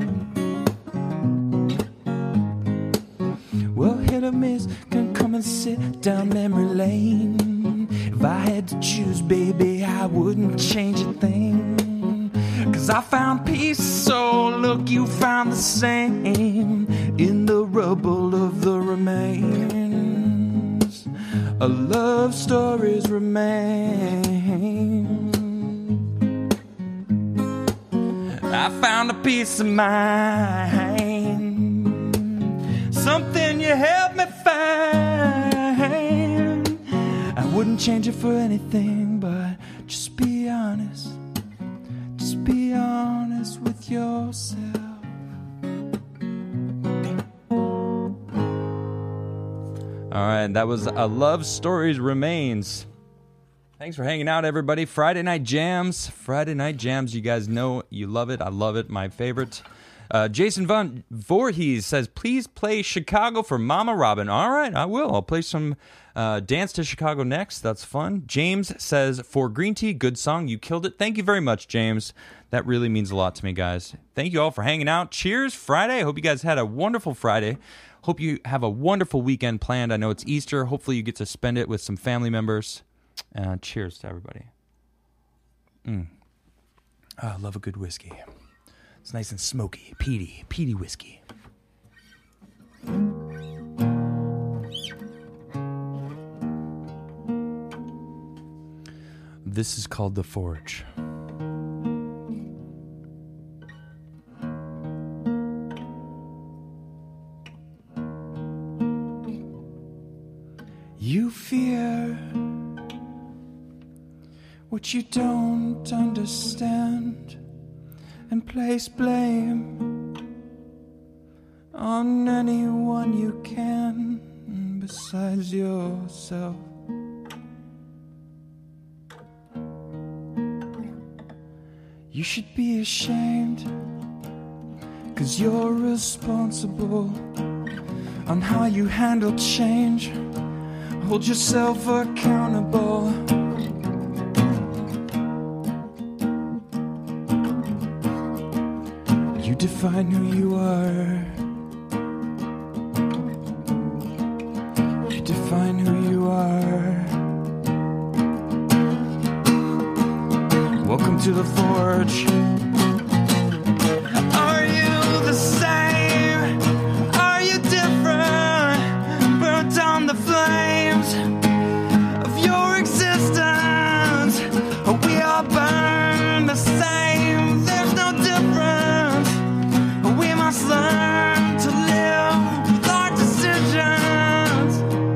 Well, hit or miss, can come and sit down memory lane. If I had to choose, baby, I wouldn't change a thing. 'Cause I found peace, so look, you found the same. In the rubble of the remains, a love stories remain. I found a peace of mind, something you helped me find. I wouldn't change it for anything, but just be honest. Just be honest with yourself. All right, that was A Love Stories Remains. Thanks for hanging out, everybody. Friday Night Jams. Friday Night Jams. You guys know you love it. I love it. My favorite. Jason Von Voorhees says, "Please play Chicago for Mama Robin." All right, I will. I'll play some Dance to Chicago next. That's fun. James says, "For Green Tea, good song. You killed it." Thank you very much, James. That really means a lot to me, guys. Thank you all for hanging out. Cheers, Friday. I hope you guys had a wonderful Friday. Hope you have a wonderful weekend planned. I know it's Easter. Hopefully you get to spend it with some family members. Cheers to everybody. I love a good whiskey. It's nice and smoky, peaty whiskey. This is called The Forge. You fear what you don't understand and place blame on anyone you can besides yourself. You should be ashamed, 'cause you're responsible on how you handle change. Hold yourself accountable. You define who you are. You define who you are. Welcome to the forge. Are you the same? Are you different? Burnt down the flames of your existence. We all burn the same. There's no difference. We must learn to live with our decisions.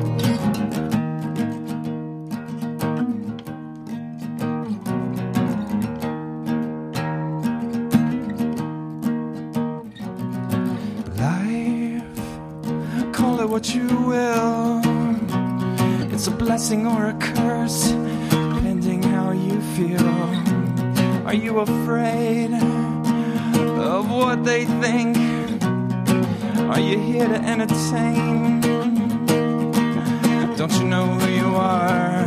Life, call it what you will. It's a blessing or a curse, depending how you feel. Are you afraid of what they think? Are you here to entertain? Don't you know who you are?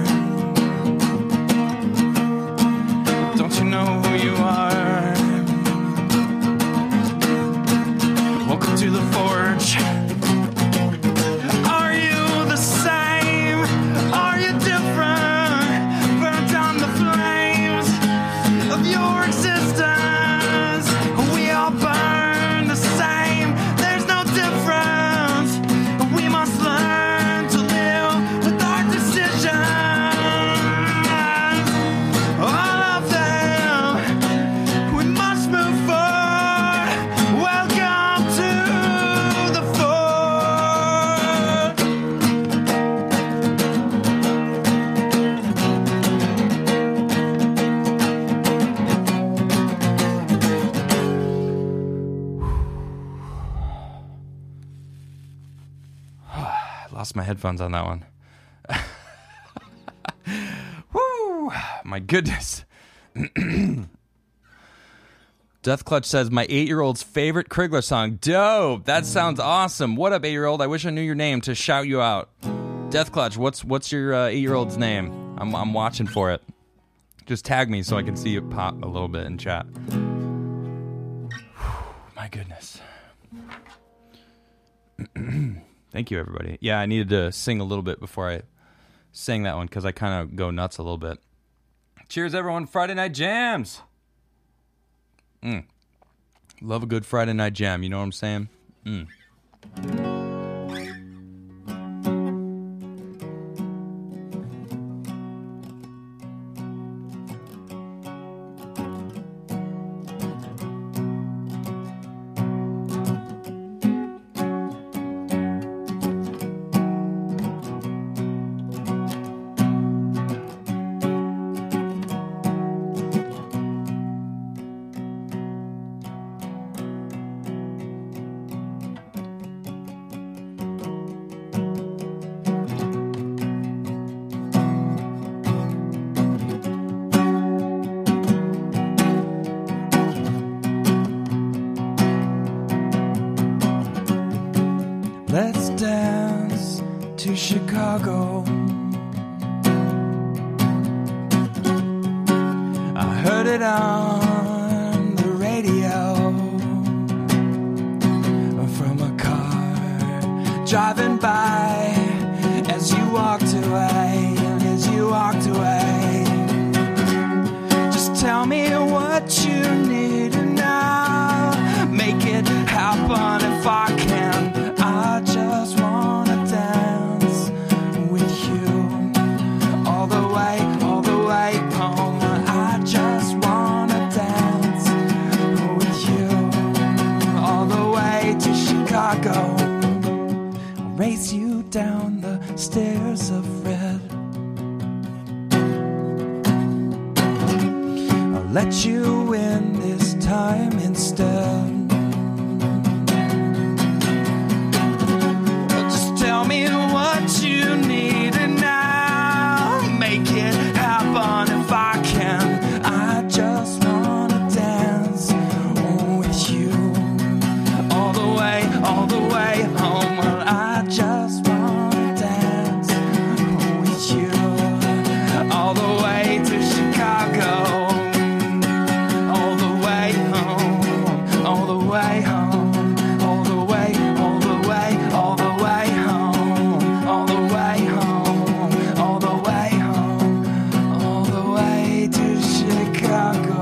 Don't you know who you are? Welcome to the forge. Are you the same? Are you different? Burn down the flames of your existence. We all burn the same. There's no difference. We must learn to live with our decisions. All of them. We must move forward. Welcome to the forge. I lost my headphones on that one. Woo! My goodness. Death Clutch says, my 8-year-old's favorite Krigler song. Dope! That sounds awesome. What up, 8-year-old? I wish I knew your name to shout you out. Death Clutch, what's your 8-year-old's name? I'm watching for it. Just tag me so I can see it pop a little bit in chat. My goodness. Thank you, everybody. Yeah, I needed to sing a little bit before I sang that one because I kind of go nuts a little bit. Cheers, everyone. Friday Night Jams. Love a good Friday Night Jam. You know what I'm saying? Let's dance to Chicago. I heard it on the radio from a car driving by as you walked away, as you walked away. Just tell me what you need now. Make it happen if I can. I just wanna dance with you all the way home. I just wanna dance with you all the way to Chicago. I'll race you down the stairs of red. I'll let you in this time instead. way home, all the way, all the way, all the way home, all the way home, all the way home, all the way to Chicago.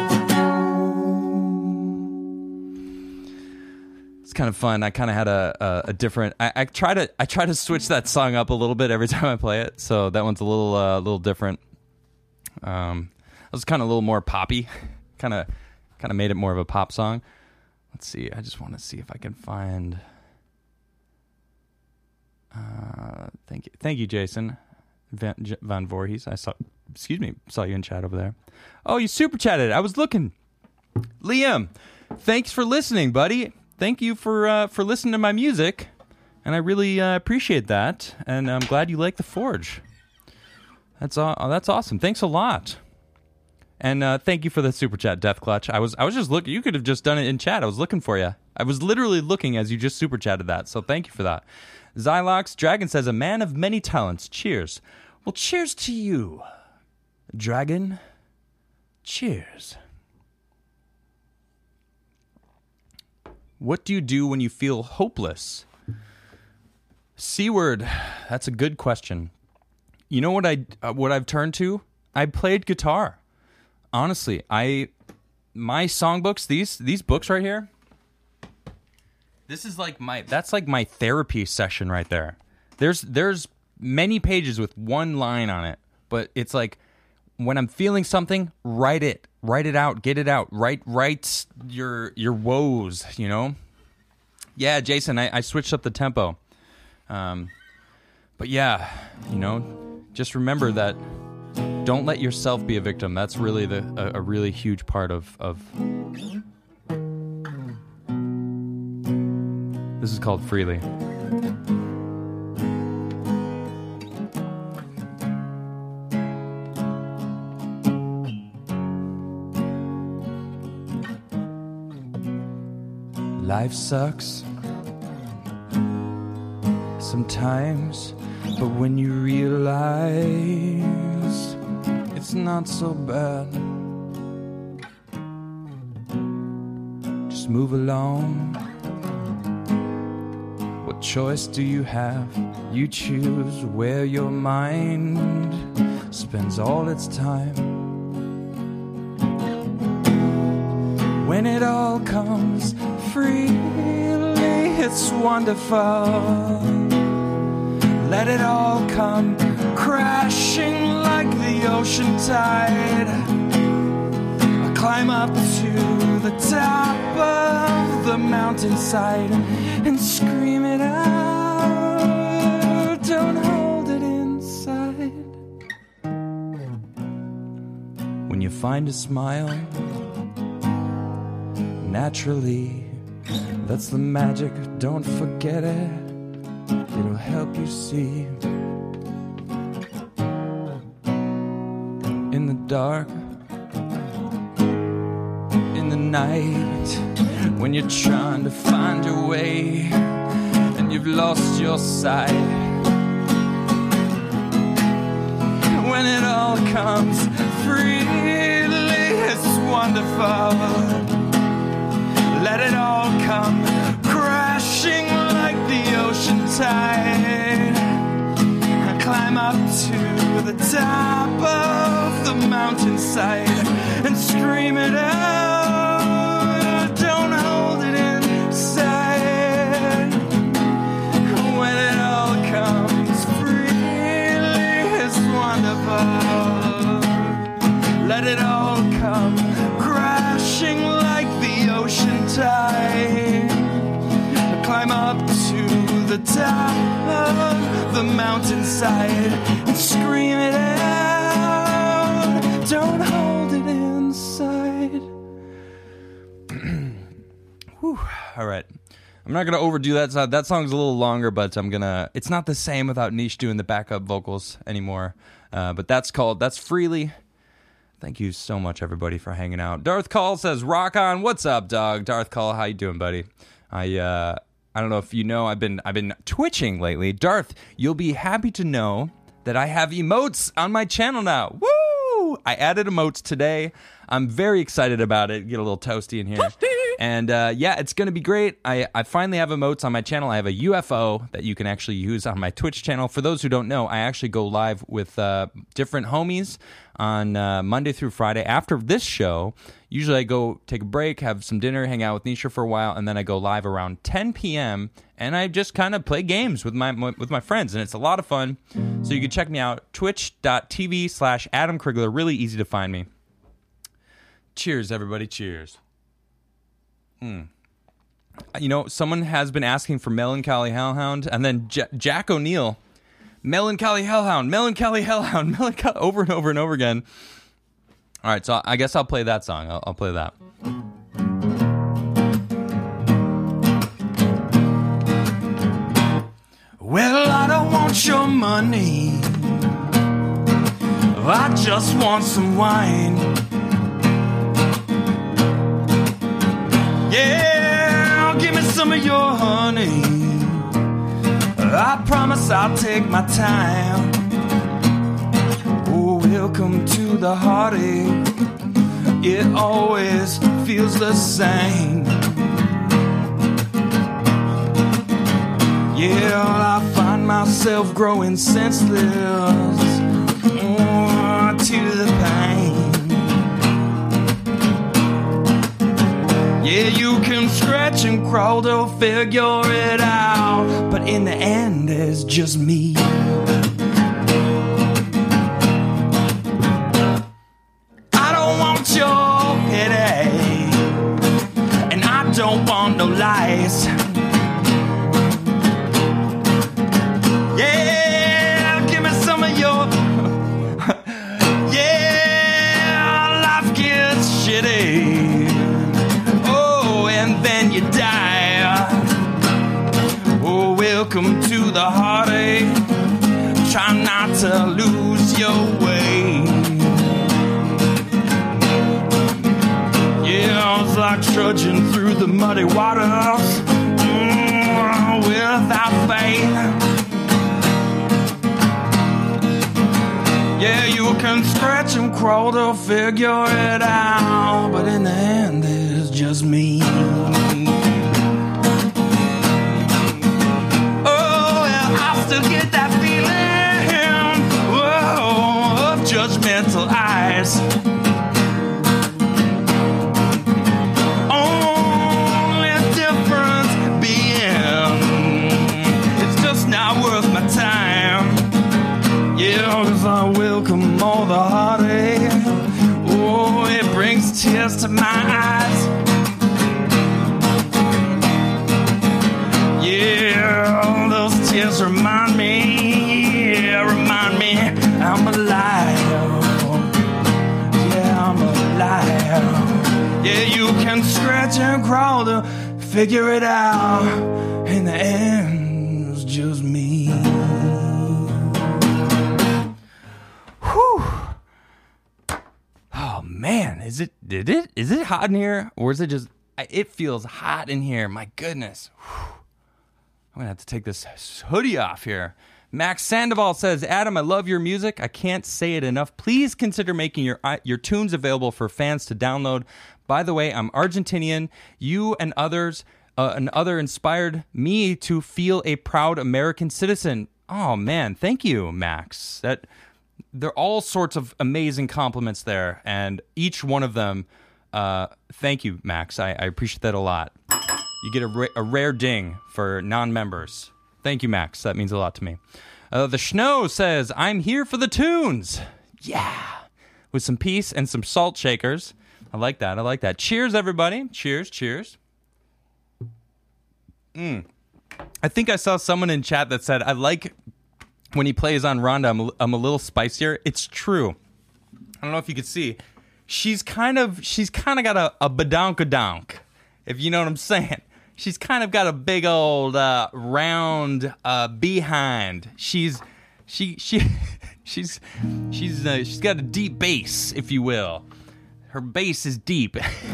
It's kind of fun. I kind of had a different. I try to switch that song up a little bit every time I play it. So that one's a little different. It was kind of a little more poppy. Kind of made it more of a pop song. Let's see. I just want to see if I can find. Thank you, Jason Van Voorhees. I saw you in chat over there. Oh, you super chatted. I was looking. Liam, thanks for listening, buddy. Thank you for listening to my music, and I really appreciate that. And I'm glad you like the Forge. That's awesome. Thanks a lot. And thank you for the super chat, Death Clutch. I was just looking. You could have just done it in chat. I was looking for you. I was literally looking as you just super chatted that. So thank you for that. Zylox Dragon says, "A man of many talents. Cheers." Well, cheers to you, Dragon. Cheers. What do you do when you feel hopeless? C-word. That's a good question. You know what I've turned to? I played guitar. Honestly, my songbooks, these books right here. This is like that's like my therapy session right there. There's many pages with one line on it, but it's like when I'm feeling something, write it out, get it out, write your woes, you know? Yeah, Jason, I switched up the tempo. But yeah, you know, just remember that don't let yourself be a victim. That's really a really huge part of this is called Freely. Life sucks sometimes, but when you realize it's not so bad, just move along. What choice do you have? You choose where your mind spends all its time. When it all comes freely, it's wonderful. Let it all come crashing like the ocean tide. I climb up to the top of the mountainside and scream it out. Don't hold it inside. When you find a smile, naturally, that's the magic, don't forget it. It'll help you see. In the dark, in the night, when you're trying to find your way and you've lost your sight. When it all comes freely, it's wonderful. Let it all come crashing like the ocean tide. I climb up to the top of the mountainside and scream it out. Don't hold it inside. When it all comes freely, it's wonderful. Let it all come crashing like the ocean tide. I climb up to the top of the mountainside and scream it out. Don't hold it inside. Whew. All right. I'm not going to overdo that song. That song's a little longer, but it's not the same without Niche doing the backup vocals anymore. But that's Freely. Thank you so much, everybody, for hanging out. Darth Call says, "Rock on." What's up, dog? Darth Call, how you doing, buddy? I don't know if you know, I've been twitching lately. Darth, you'll be happy to know that I have emotes on my channel now. Woo! I added emotes today. I'm very excited about it. Get a little toasty in here. Toasty! And yeah, it's going to be great. I finally have emotes on my channel. I have a UFO that you can actually use on my Twitch channel. For those who don't know, I actually go live with different homies on Monday through Friday. After this show, usually I go take a break, have some dinner, hang out with Nisha for a while, and then I go live around 10 p.m., and I just kind of play games with my friends, and it's a lot of fun. So you can check me out, twitch.tv/Adam Krigler. Really easy to find me. Cheers, everybody. Cheers. You know, someone has been asking for Melancholy Hellhound, and then Jack O'Neill, Melancholy Hellhound, Melancholy Hellhound, Melancholy, over and over and over again. All right, so I guess I'll play that song. I'll play that. Well, I don't want your money. I just want some wine. Yeah, give me some of your honey. I promise I'll take my time. Oh, welcome to the heartache. It always feels the same. Yeah, I find myself growing senseless to the pain. Yeah, you can stretch and crawl to figure it out, but in the end, it's just me. I don't want your headache, and I don't want no lies. Yeah, give me some of your... Yeah, life gets shitty. Oh, and then you die. Oh, welcome to the heartache. Try not to lose your way. Yeah, it's like trudging through the muddy waters without faith. Yeah, you can stretch and crawl to figure it out, but in the end, it's just me. Oh, well, I still get that feeling, whoa, of judgmental eyes. Only difference being, it's just not worth my time. Yeah, 'cause I welcome all the heartache. Oh, it brings tears to my eyes. Yeah, those tears remind me I'm alive. Yeah, I'm alive. Yeah, you can scratch and crawl to figure it out. In the end, it's just me. Oh man, is it hot in here, or is it just? It feels hot in here. My goodness, I'm gonna have to take this hoodie off here. Max Sandoval says, Adam, I love your music. I can't say it enough. Please consider making your tunes available for fans to download. By the way, I'm Argentinian. You and others, inspired me to feel a proud American citizen. Oh man, thank you, Max. There are all sorts of amazing compliments there, and each one of them, thank you, Max. I appreciate that a lot. You get a rare ding for non-members. Thank you, Max. That means a lot to me. The Schno says, I'm here for the tunes. Yeah. With some peace and some salt shakers. I like that. Cheers, everybody. Cheers. I think I saw someone in chat that said, I like when he plays on Rhonda, I'm a little spicier. It's true. I don't know if you could see. She's kind of got a badonkadonk, if you know what I'm saying. She's kind of got a big old round behind. She's got a deep bass, if you will. Her bass is deep.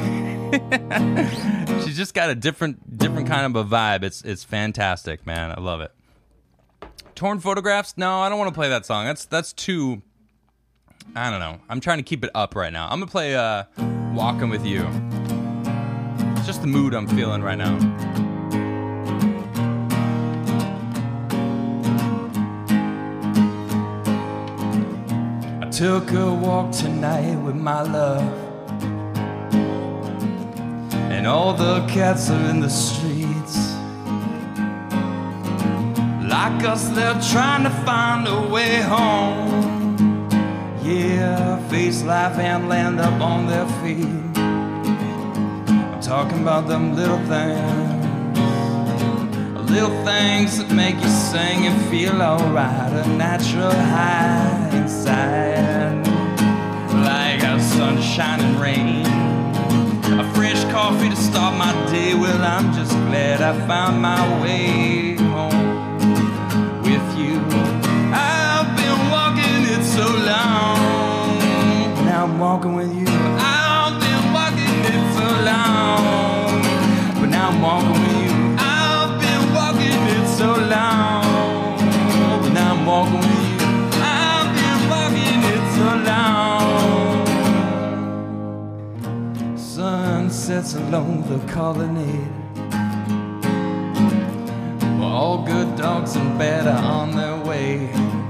She's just got a different kind of a vibe. It's fantastic, man. I love it. Torn Photographs? No, I don't want to play that song. That's too. I don't know. I'm trying to keep it up right now. I'm gonna play "Walking with You." just the mood I'm feeling right now. I took a walk tonight with my love, and all the cats are in the streets. Like us, they're trying to find a way home. Yeah, face life and land up on their feet. I'm talking about them little things that make you sing and feel alright. A natural high inside, like a sunshine and rain. A fresh coffee to start my day. Well, I'm just glad I found my way home with you. I've been walking it so long, now I'm walking with you. I've been walking it so long, but now I'm walking with you. I've been walking it so long, but now I'm walking with you. I've been walking it so long. Sunsets along the colonnade, well, all good dogs and bad are on their way.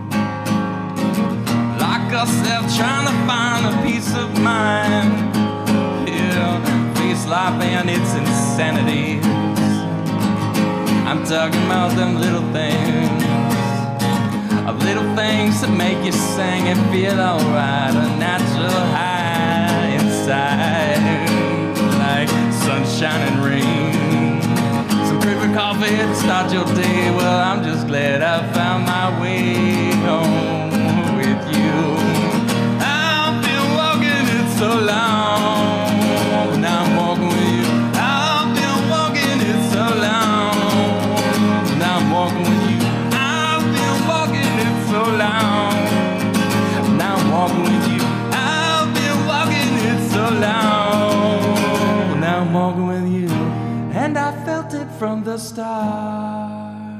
Like us, they're trying to find a peace of mind. Yeah, face life and its insanities. I'm talking about them little things that make you sing and feel alright. A natural high inside, like sunshine and rain. Some creepy coffee to start your day. Well, I'm just glad I found my way home with you. I've been walking it so long, now I'm walking with you. I've been walking it so long, now I'm walking with you. I've been walking it so long, now I'm walking with you. I've been walking it so long, now I'm walking with you. And I felt it from the start,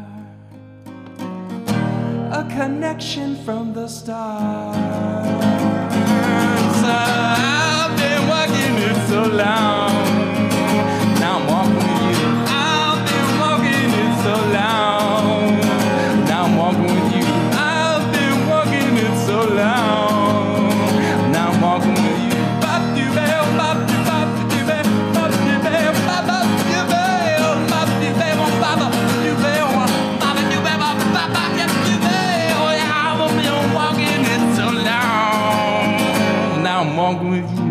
a connection from the start. So I've been walking it so long, now I'm walking with you. I've been walking it so long, now I'm walking with you. I've been walking it so long, now I'm walking with you. I'm walking with you.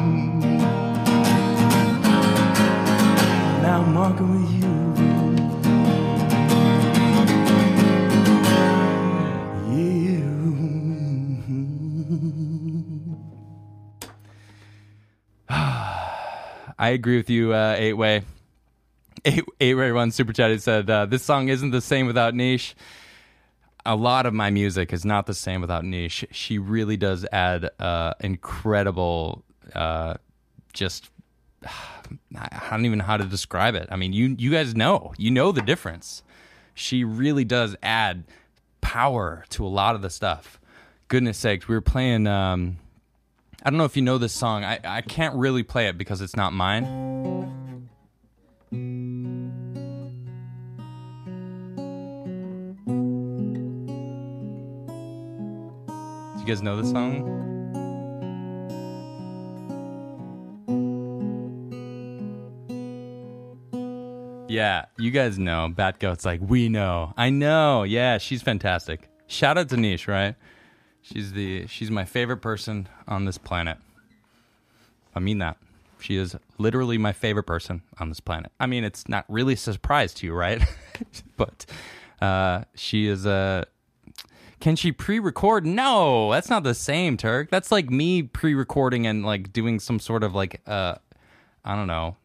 Now I'm walking with you. I agree with you, 8-Way. 8-Way Run Super Chat said, this song isn't the same without Niche. A lot of my music is not the same without Niche. She really does add incredible, just, I don't even know how to describe it. I mean, you guys know. You know the difference. She really does add power to a lot of the stuff. Goodness sakes, we were playing, I don't know if you know this song. I can't really play it because it's not mine. You guys know this song? Yeah, you guys know. Batgoat's like, we know. I know. Yeah, she's fantastic. Shout out to Niche, right? She's my favorite person on this planet. I mean that. She is literally my favorite person on this planet. I mean, it's not really a surprise to you, right? But she is a... Can she pre-record? No, that's not the same, Turk. That's like me pre-recording and like doing some sort of like I don't know.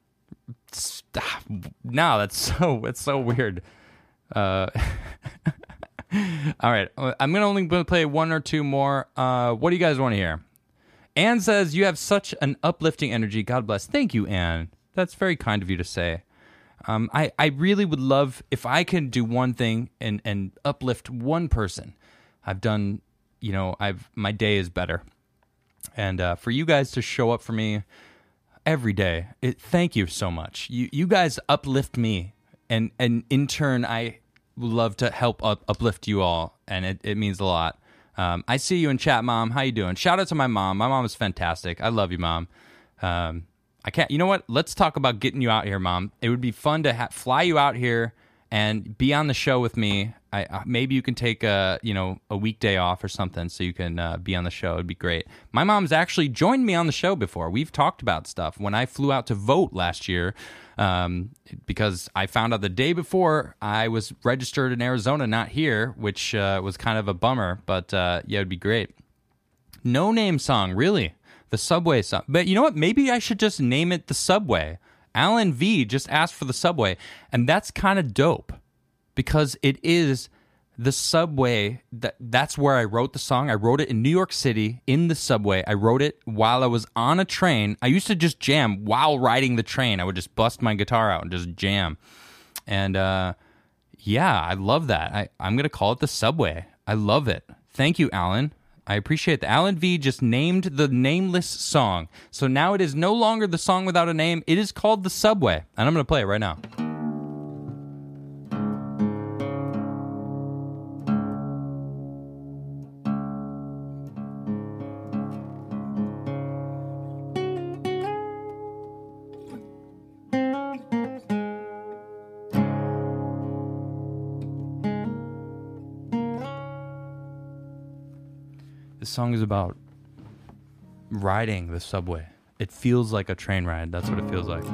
No, that's so weird. All right, I'm only gonna play one or two more. What do you guys want to hear? Anne says you have such an uplifting energy. God bless. Thank you, Anne. That's very kind of you to say. I really would love if I can do one thing and uplift one person. I've done, my day is better. And for you guys to show up for me, every day. Thank you so much. You guys uplift me, and in turn, I love to help uplift you all, and it means a lot. I see you in chat, Mom. How you doing? Shout out to my mom. My mom is fantastic. I love you, Mom. I can't. You know what? Let's talk about getting you out here, Mom. It would be fun to fly you out here and be on the show with me. Maybe you can take a weekday off or something so you can be on the show. It'd be great. My mom's actually joined me on the show before. We've talked about stuff. When I flew out to vote last year, because I found out the day before I was registered in Arizona, not here, which was kind of a bummer. But yeah, it'd be great. No Name song, really? The Subway song. But you know what? Maybe I should just name it The Subway. Alan V just asked for The Subway, and that's kind of dope because it is the subway. That's where I wrote the song. I wrote it in New York City in the subway. I wrote it while I was on a train. I used to just jam while riding the train. I would just bust my guitar out and just jam. And yeah, I love that. I'm going to call it The Subway. I love it. Thank you, Alan. I appreciate that. Alan V just named the nameless song. So now it is no longer the song without a name. It is called The Subway. And I'm going to play it right now. This song is about riding the subway. It feels like a train ride. That's what it feels like.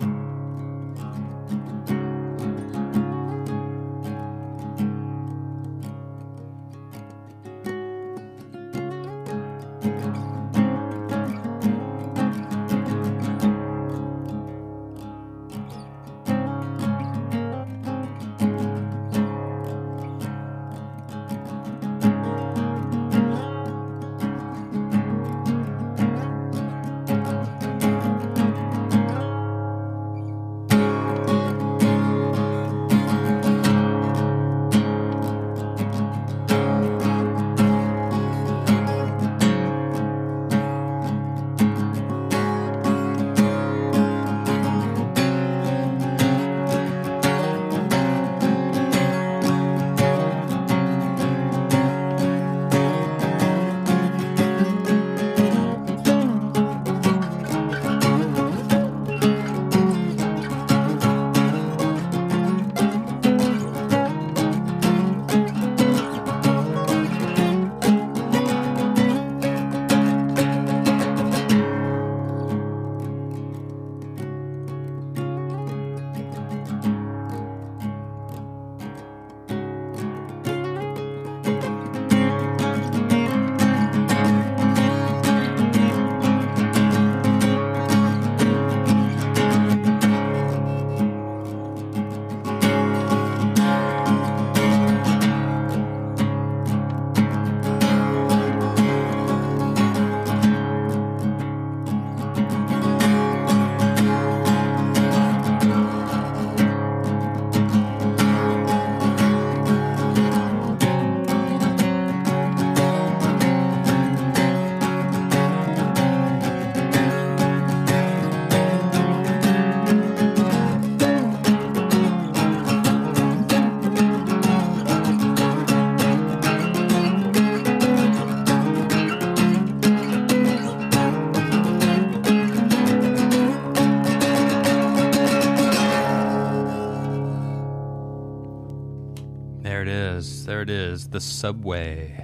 There it is, The Subway.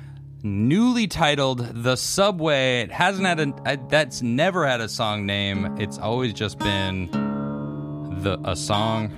Newly titled The Subway. It hasn't had that's never had a song name. It's always just been a song.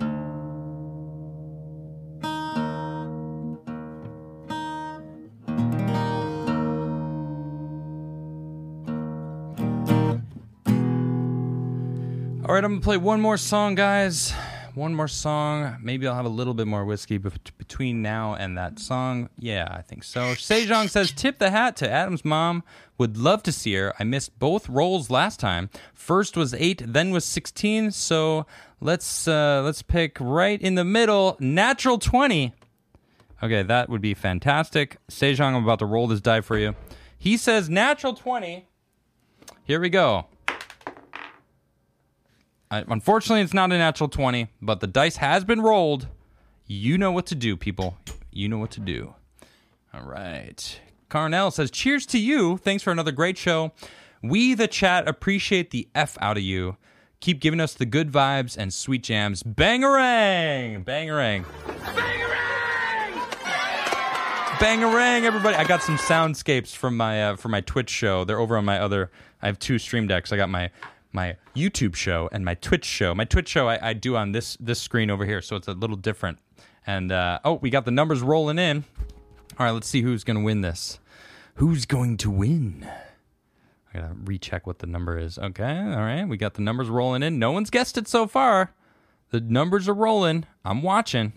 All right, I'm going to play one more song, guys. One more song. Maybe I'll have a little bit more whiskey between now and that song. Yeah, I think so. Sejong says, tip the hat to Adam's mom. Would love to see her. I missed both roles last time. First was 8, then was 16. So let's pick right in the middle. Natural 20. Okay, that would be fantastic. Sejong, I'm about to roll this die for you. He says natural 20. Here we go. Unfortunately, it's not a natural 20, but the dice has been rolled. You know what to do, people. You know what to do. All right. Carnell says, cheers to you. Thanks for another great show. We, the chat, appreciate the F out of you. Keep giving us the good vibes and sweet jams. Bangarang! Bangarang. Bangarang, everybody. I got some soundscapes from my for my Twitch show. They're over on my other... I have 2 stream decks. I got my YouTube show and my Twitch show. My Twitch show I do on this screen over here, so it's a little different. And, we got the numbers rolling in. All right, let's see who's going to win this. Who's going to win? I got to recheck what the number is. Okay, all right. We got the numbers rolling in. No one's guessed it so far. The numbers are rolling. I'm watching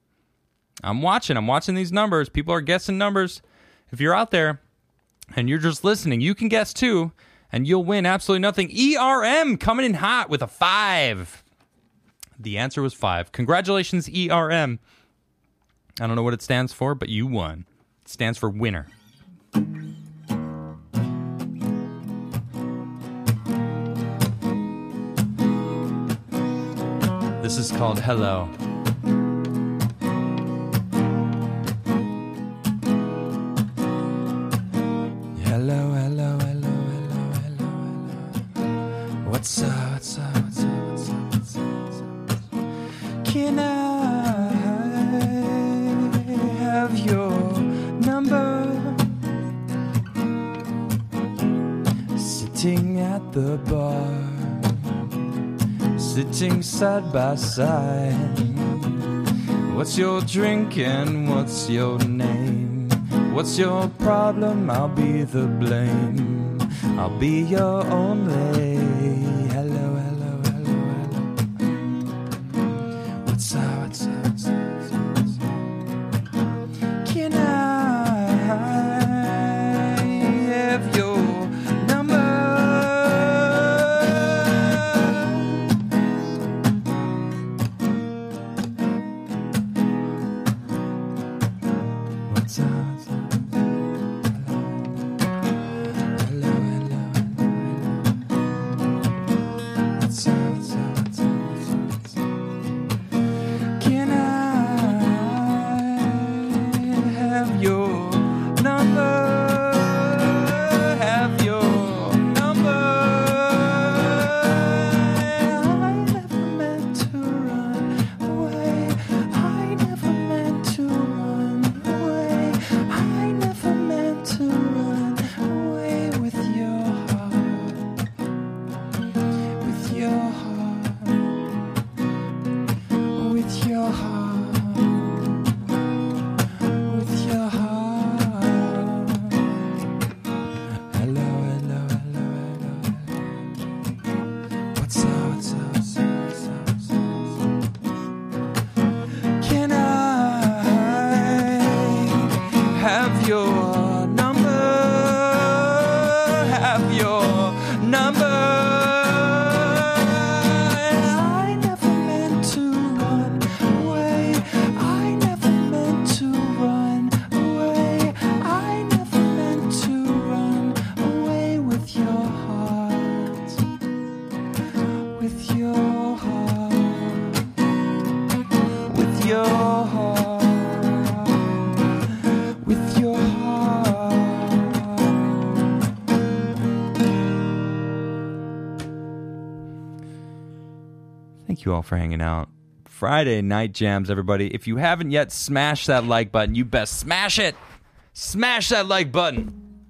these numbers. People are guessing numbers. If you're out there and you're just listening, you can guess too, and you'll win absolutely nothing. ERM coming in hot with a 5. The answer was 5. Congratulations, ERM. I don't know what it stands for, but you won. It stands for winner. This is called Hello. Hello, hello, hello, hello, hello, hello. What's up, what's up, what's up, what's up, what's up, what's up? Can I have your number? Sitting at the bar, sitting side by side. What's your drink and what's your name? What's your problem? I'll be the blame. I'll be your only. Hello, hello, hello, hello. What's up, what's up, what's up, what's up? Can I have your number? What's up? Thank you all for hanging out. Friday Night Jams, everybody. If you haven't yet smashed that like button, you best smash it. Smash that like button.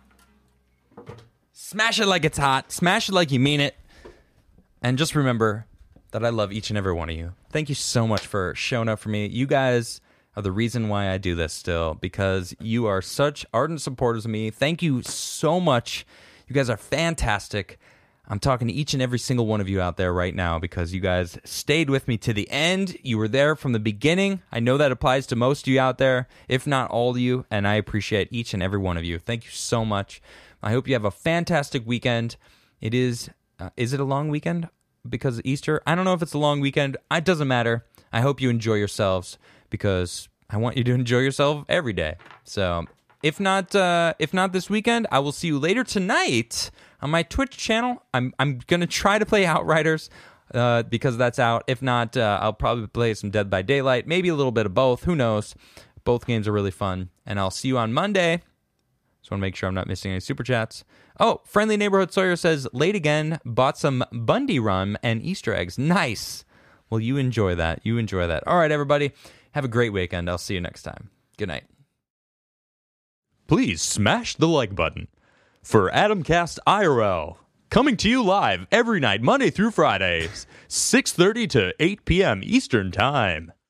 Smash it like it's hot. Smash it like you mean it. And just remember that I love each and every one of you. Thank you so much for showing up for me. You guys are the reason why I do this still, because you are such ardent supporters of me. Thank you so much. You guys are fantastic. I'm talking to each and every single one of you out there right now because you guys stayed with me to the end. You were there from the beginning. I know that applies to most of you out there, if not all of you, and I appreciate each and every one of you. Thank you so much. I hope you have a fantastic weekend. It is it a long weekend because of Easter? I don't know if it's a long weekend. It doesn't matter. I hope you enjoy yourselves because I want you to enjoy yourself every day. So if not this weekend, I will see you later tonight on my Twitch channel. I'm going to try to play Outriders. because that's out. If not, I'll probably play some Dead by Daylight, maybe a little bit of both. Who knows? Both games are really fun. And I'll see you on Monday. Just want to make sure I'm not missing any super chats. Oh, Friendly Neighborhood Sawyer says, late again, bought some Bundy rum and Easter eggs. Nice. Well, you enjoy that. You enjoy that. All right, everybody. Have a great weekend. I'll see you next time. Good night. Please smash the like button for Adamcast IRL. Coming to you live every night, Monday through Fridays, 6:30 to 8 p.m. Eastern Time.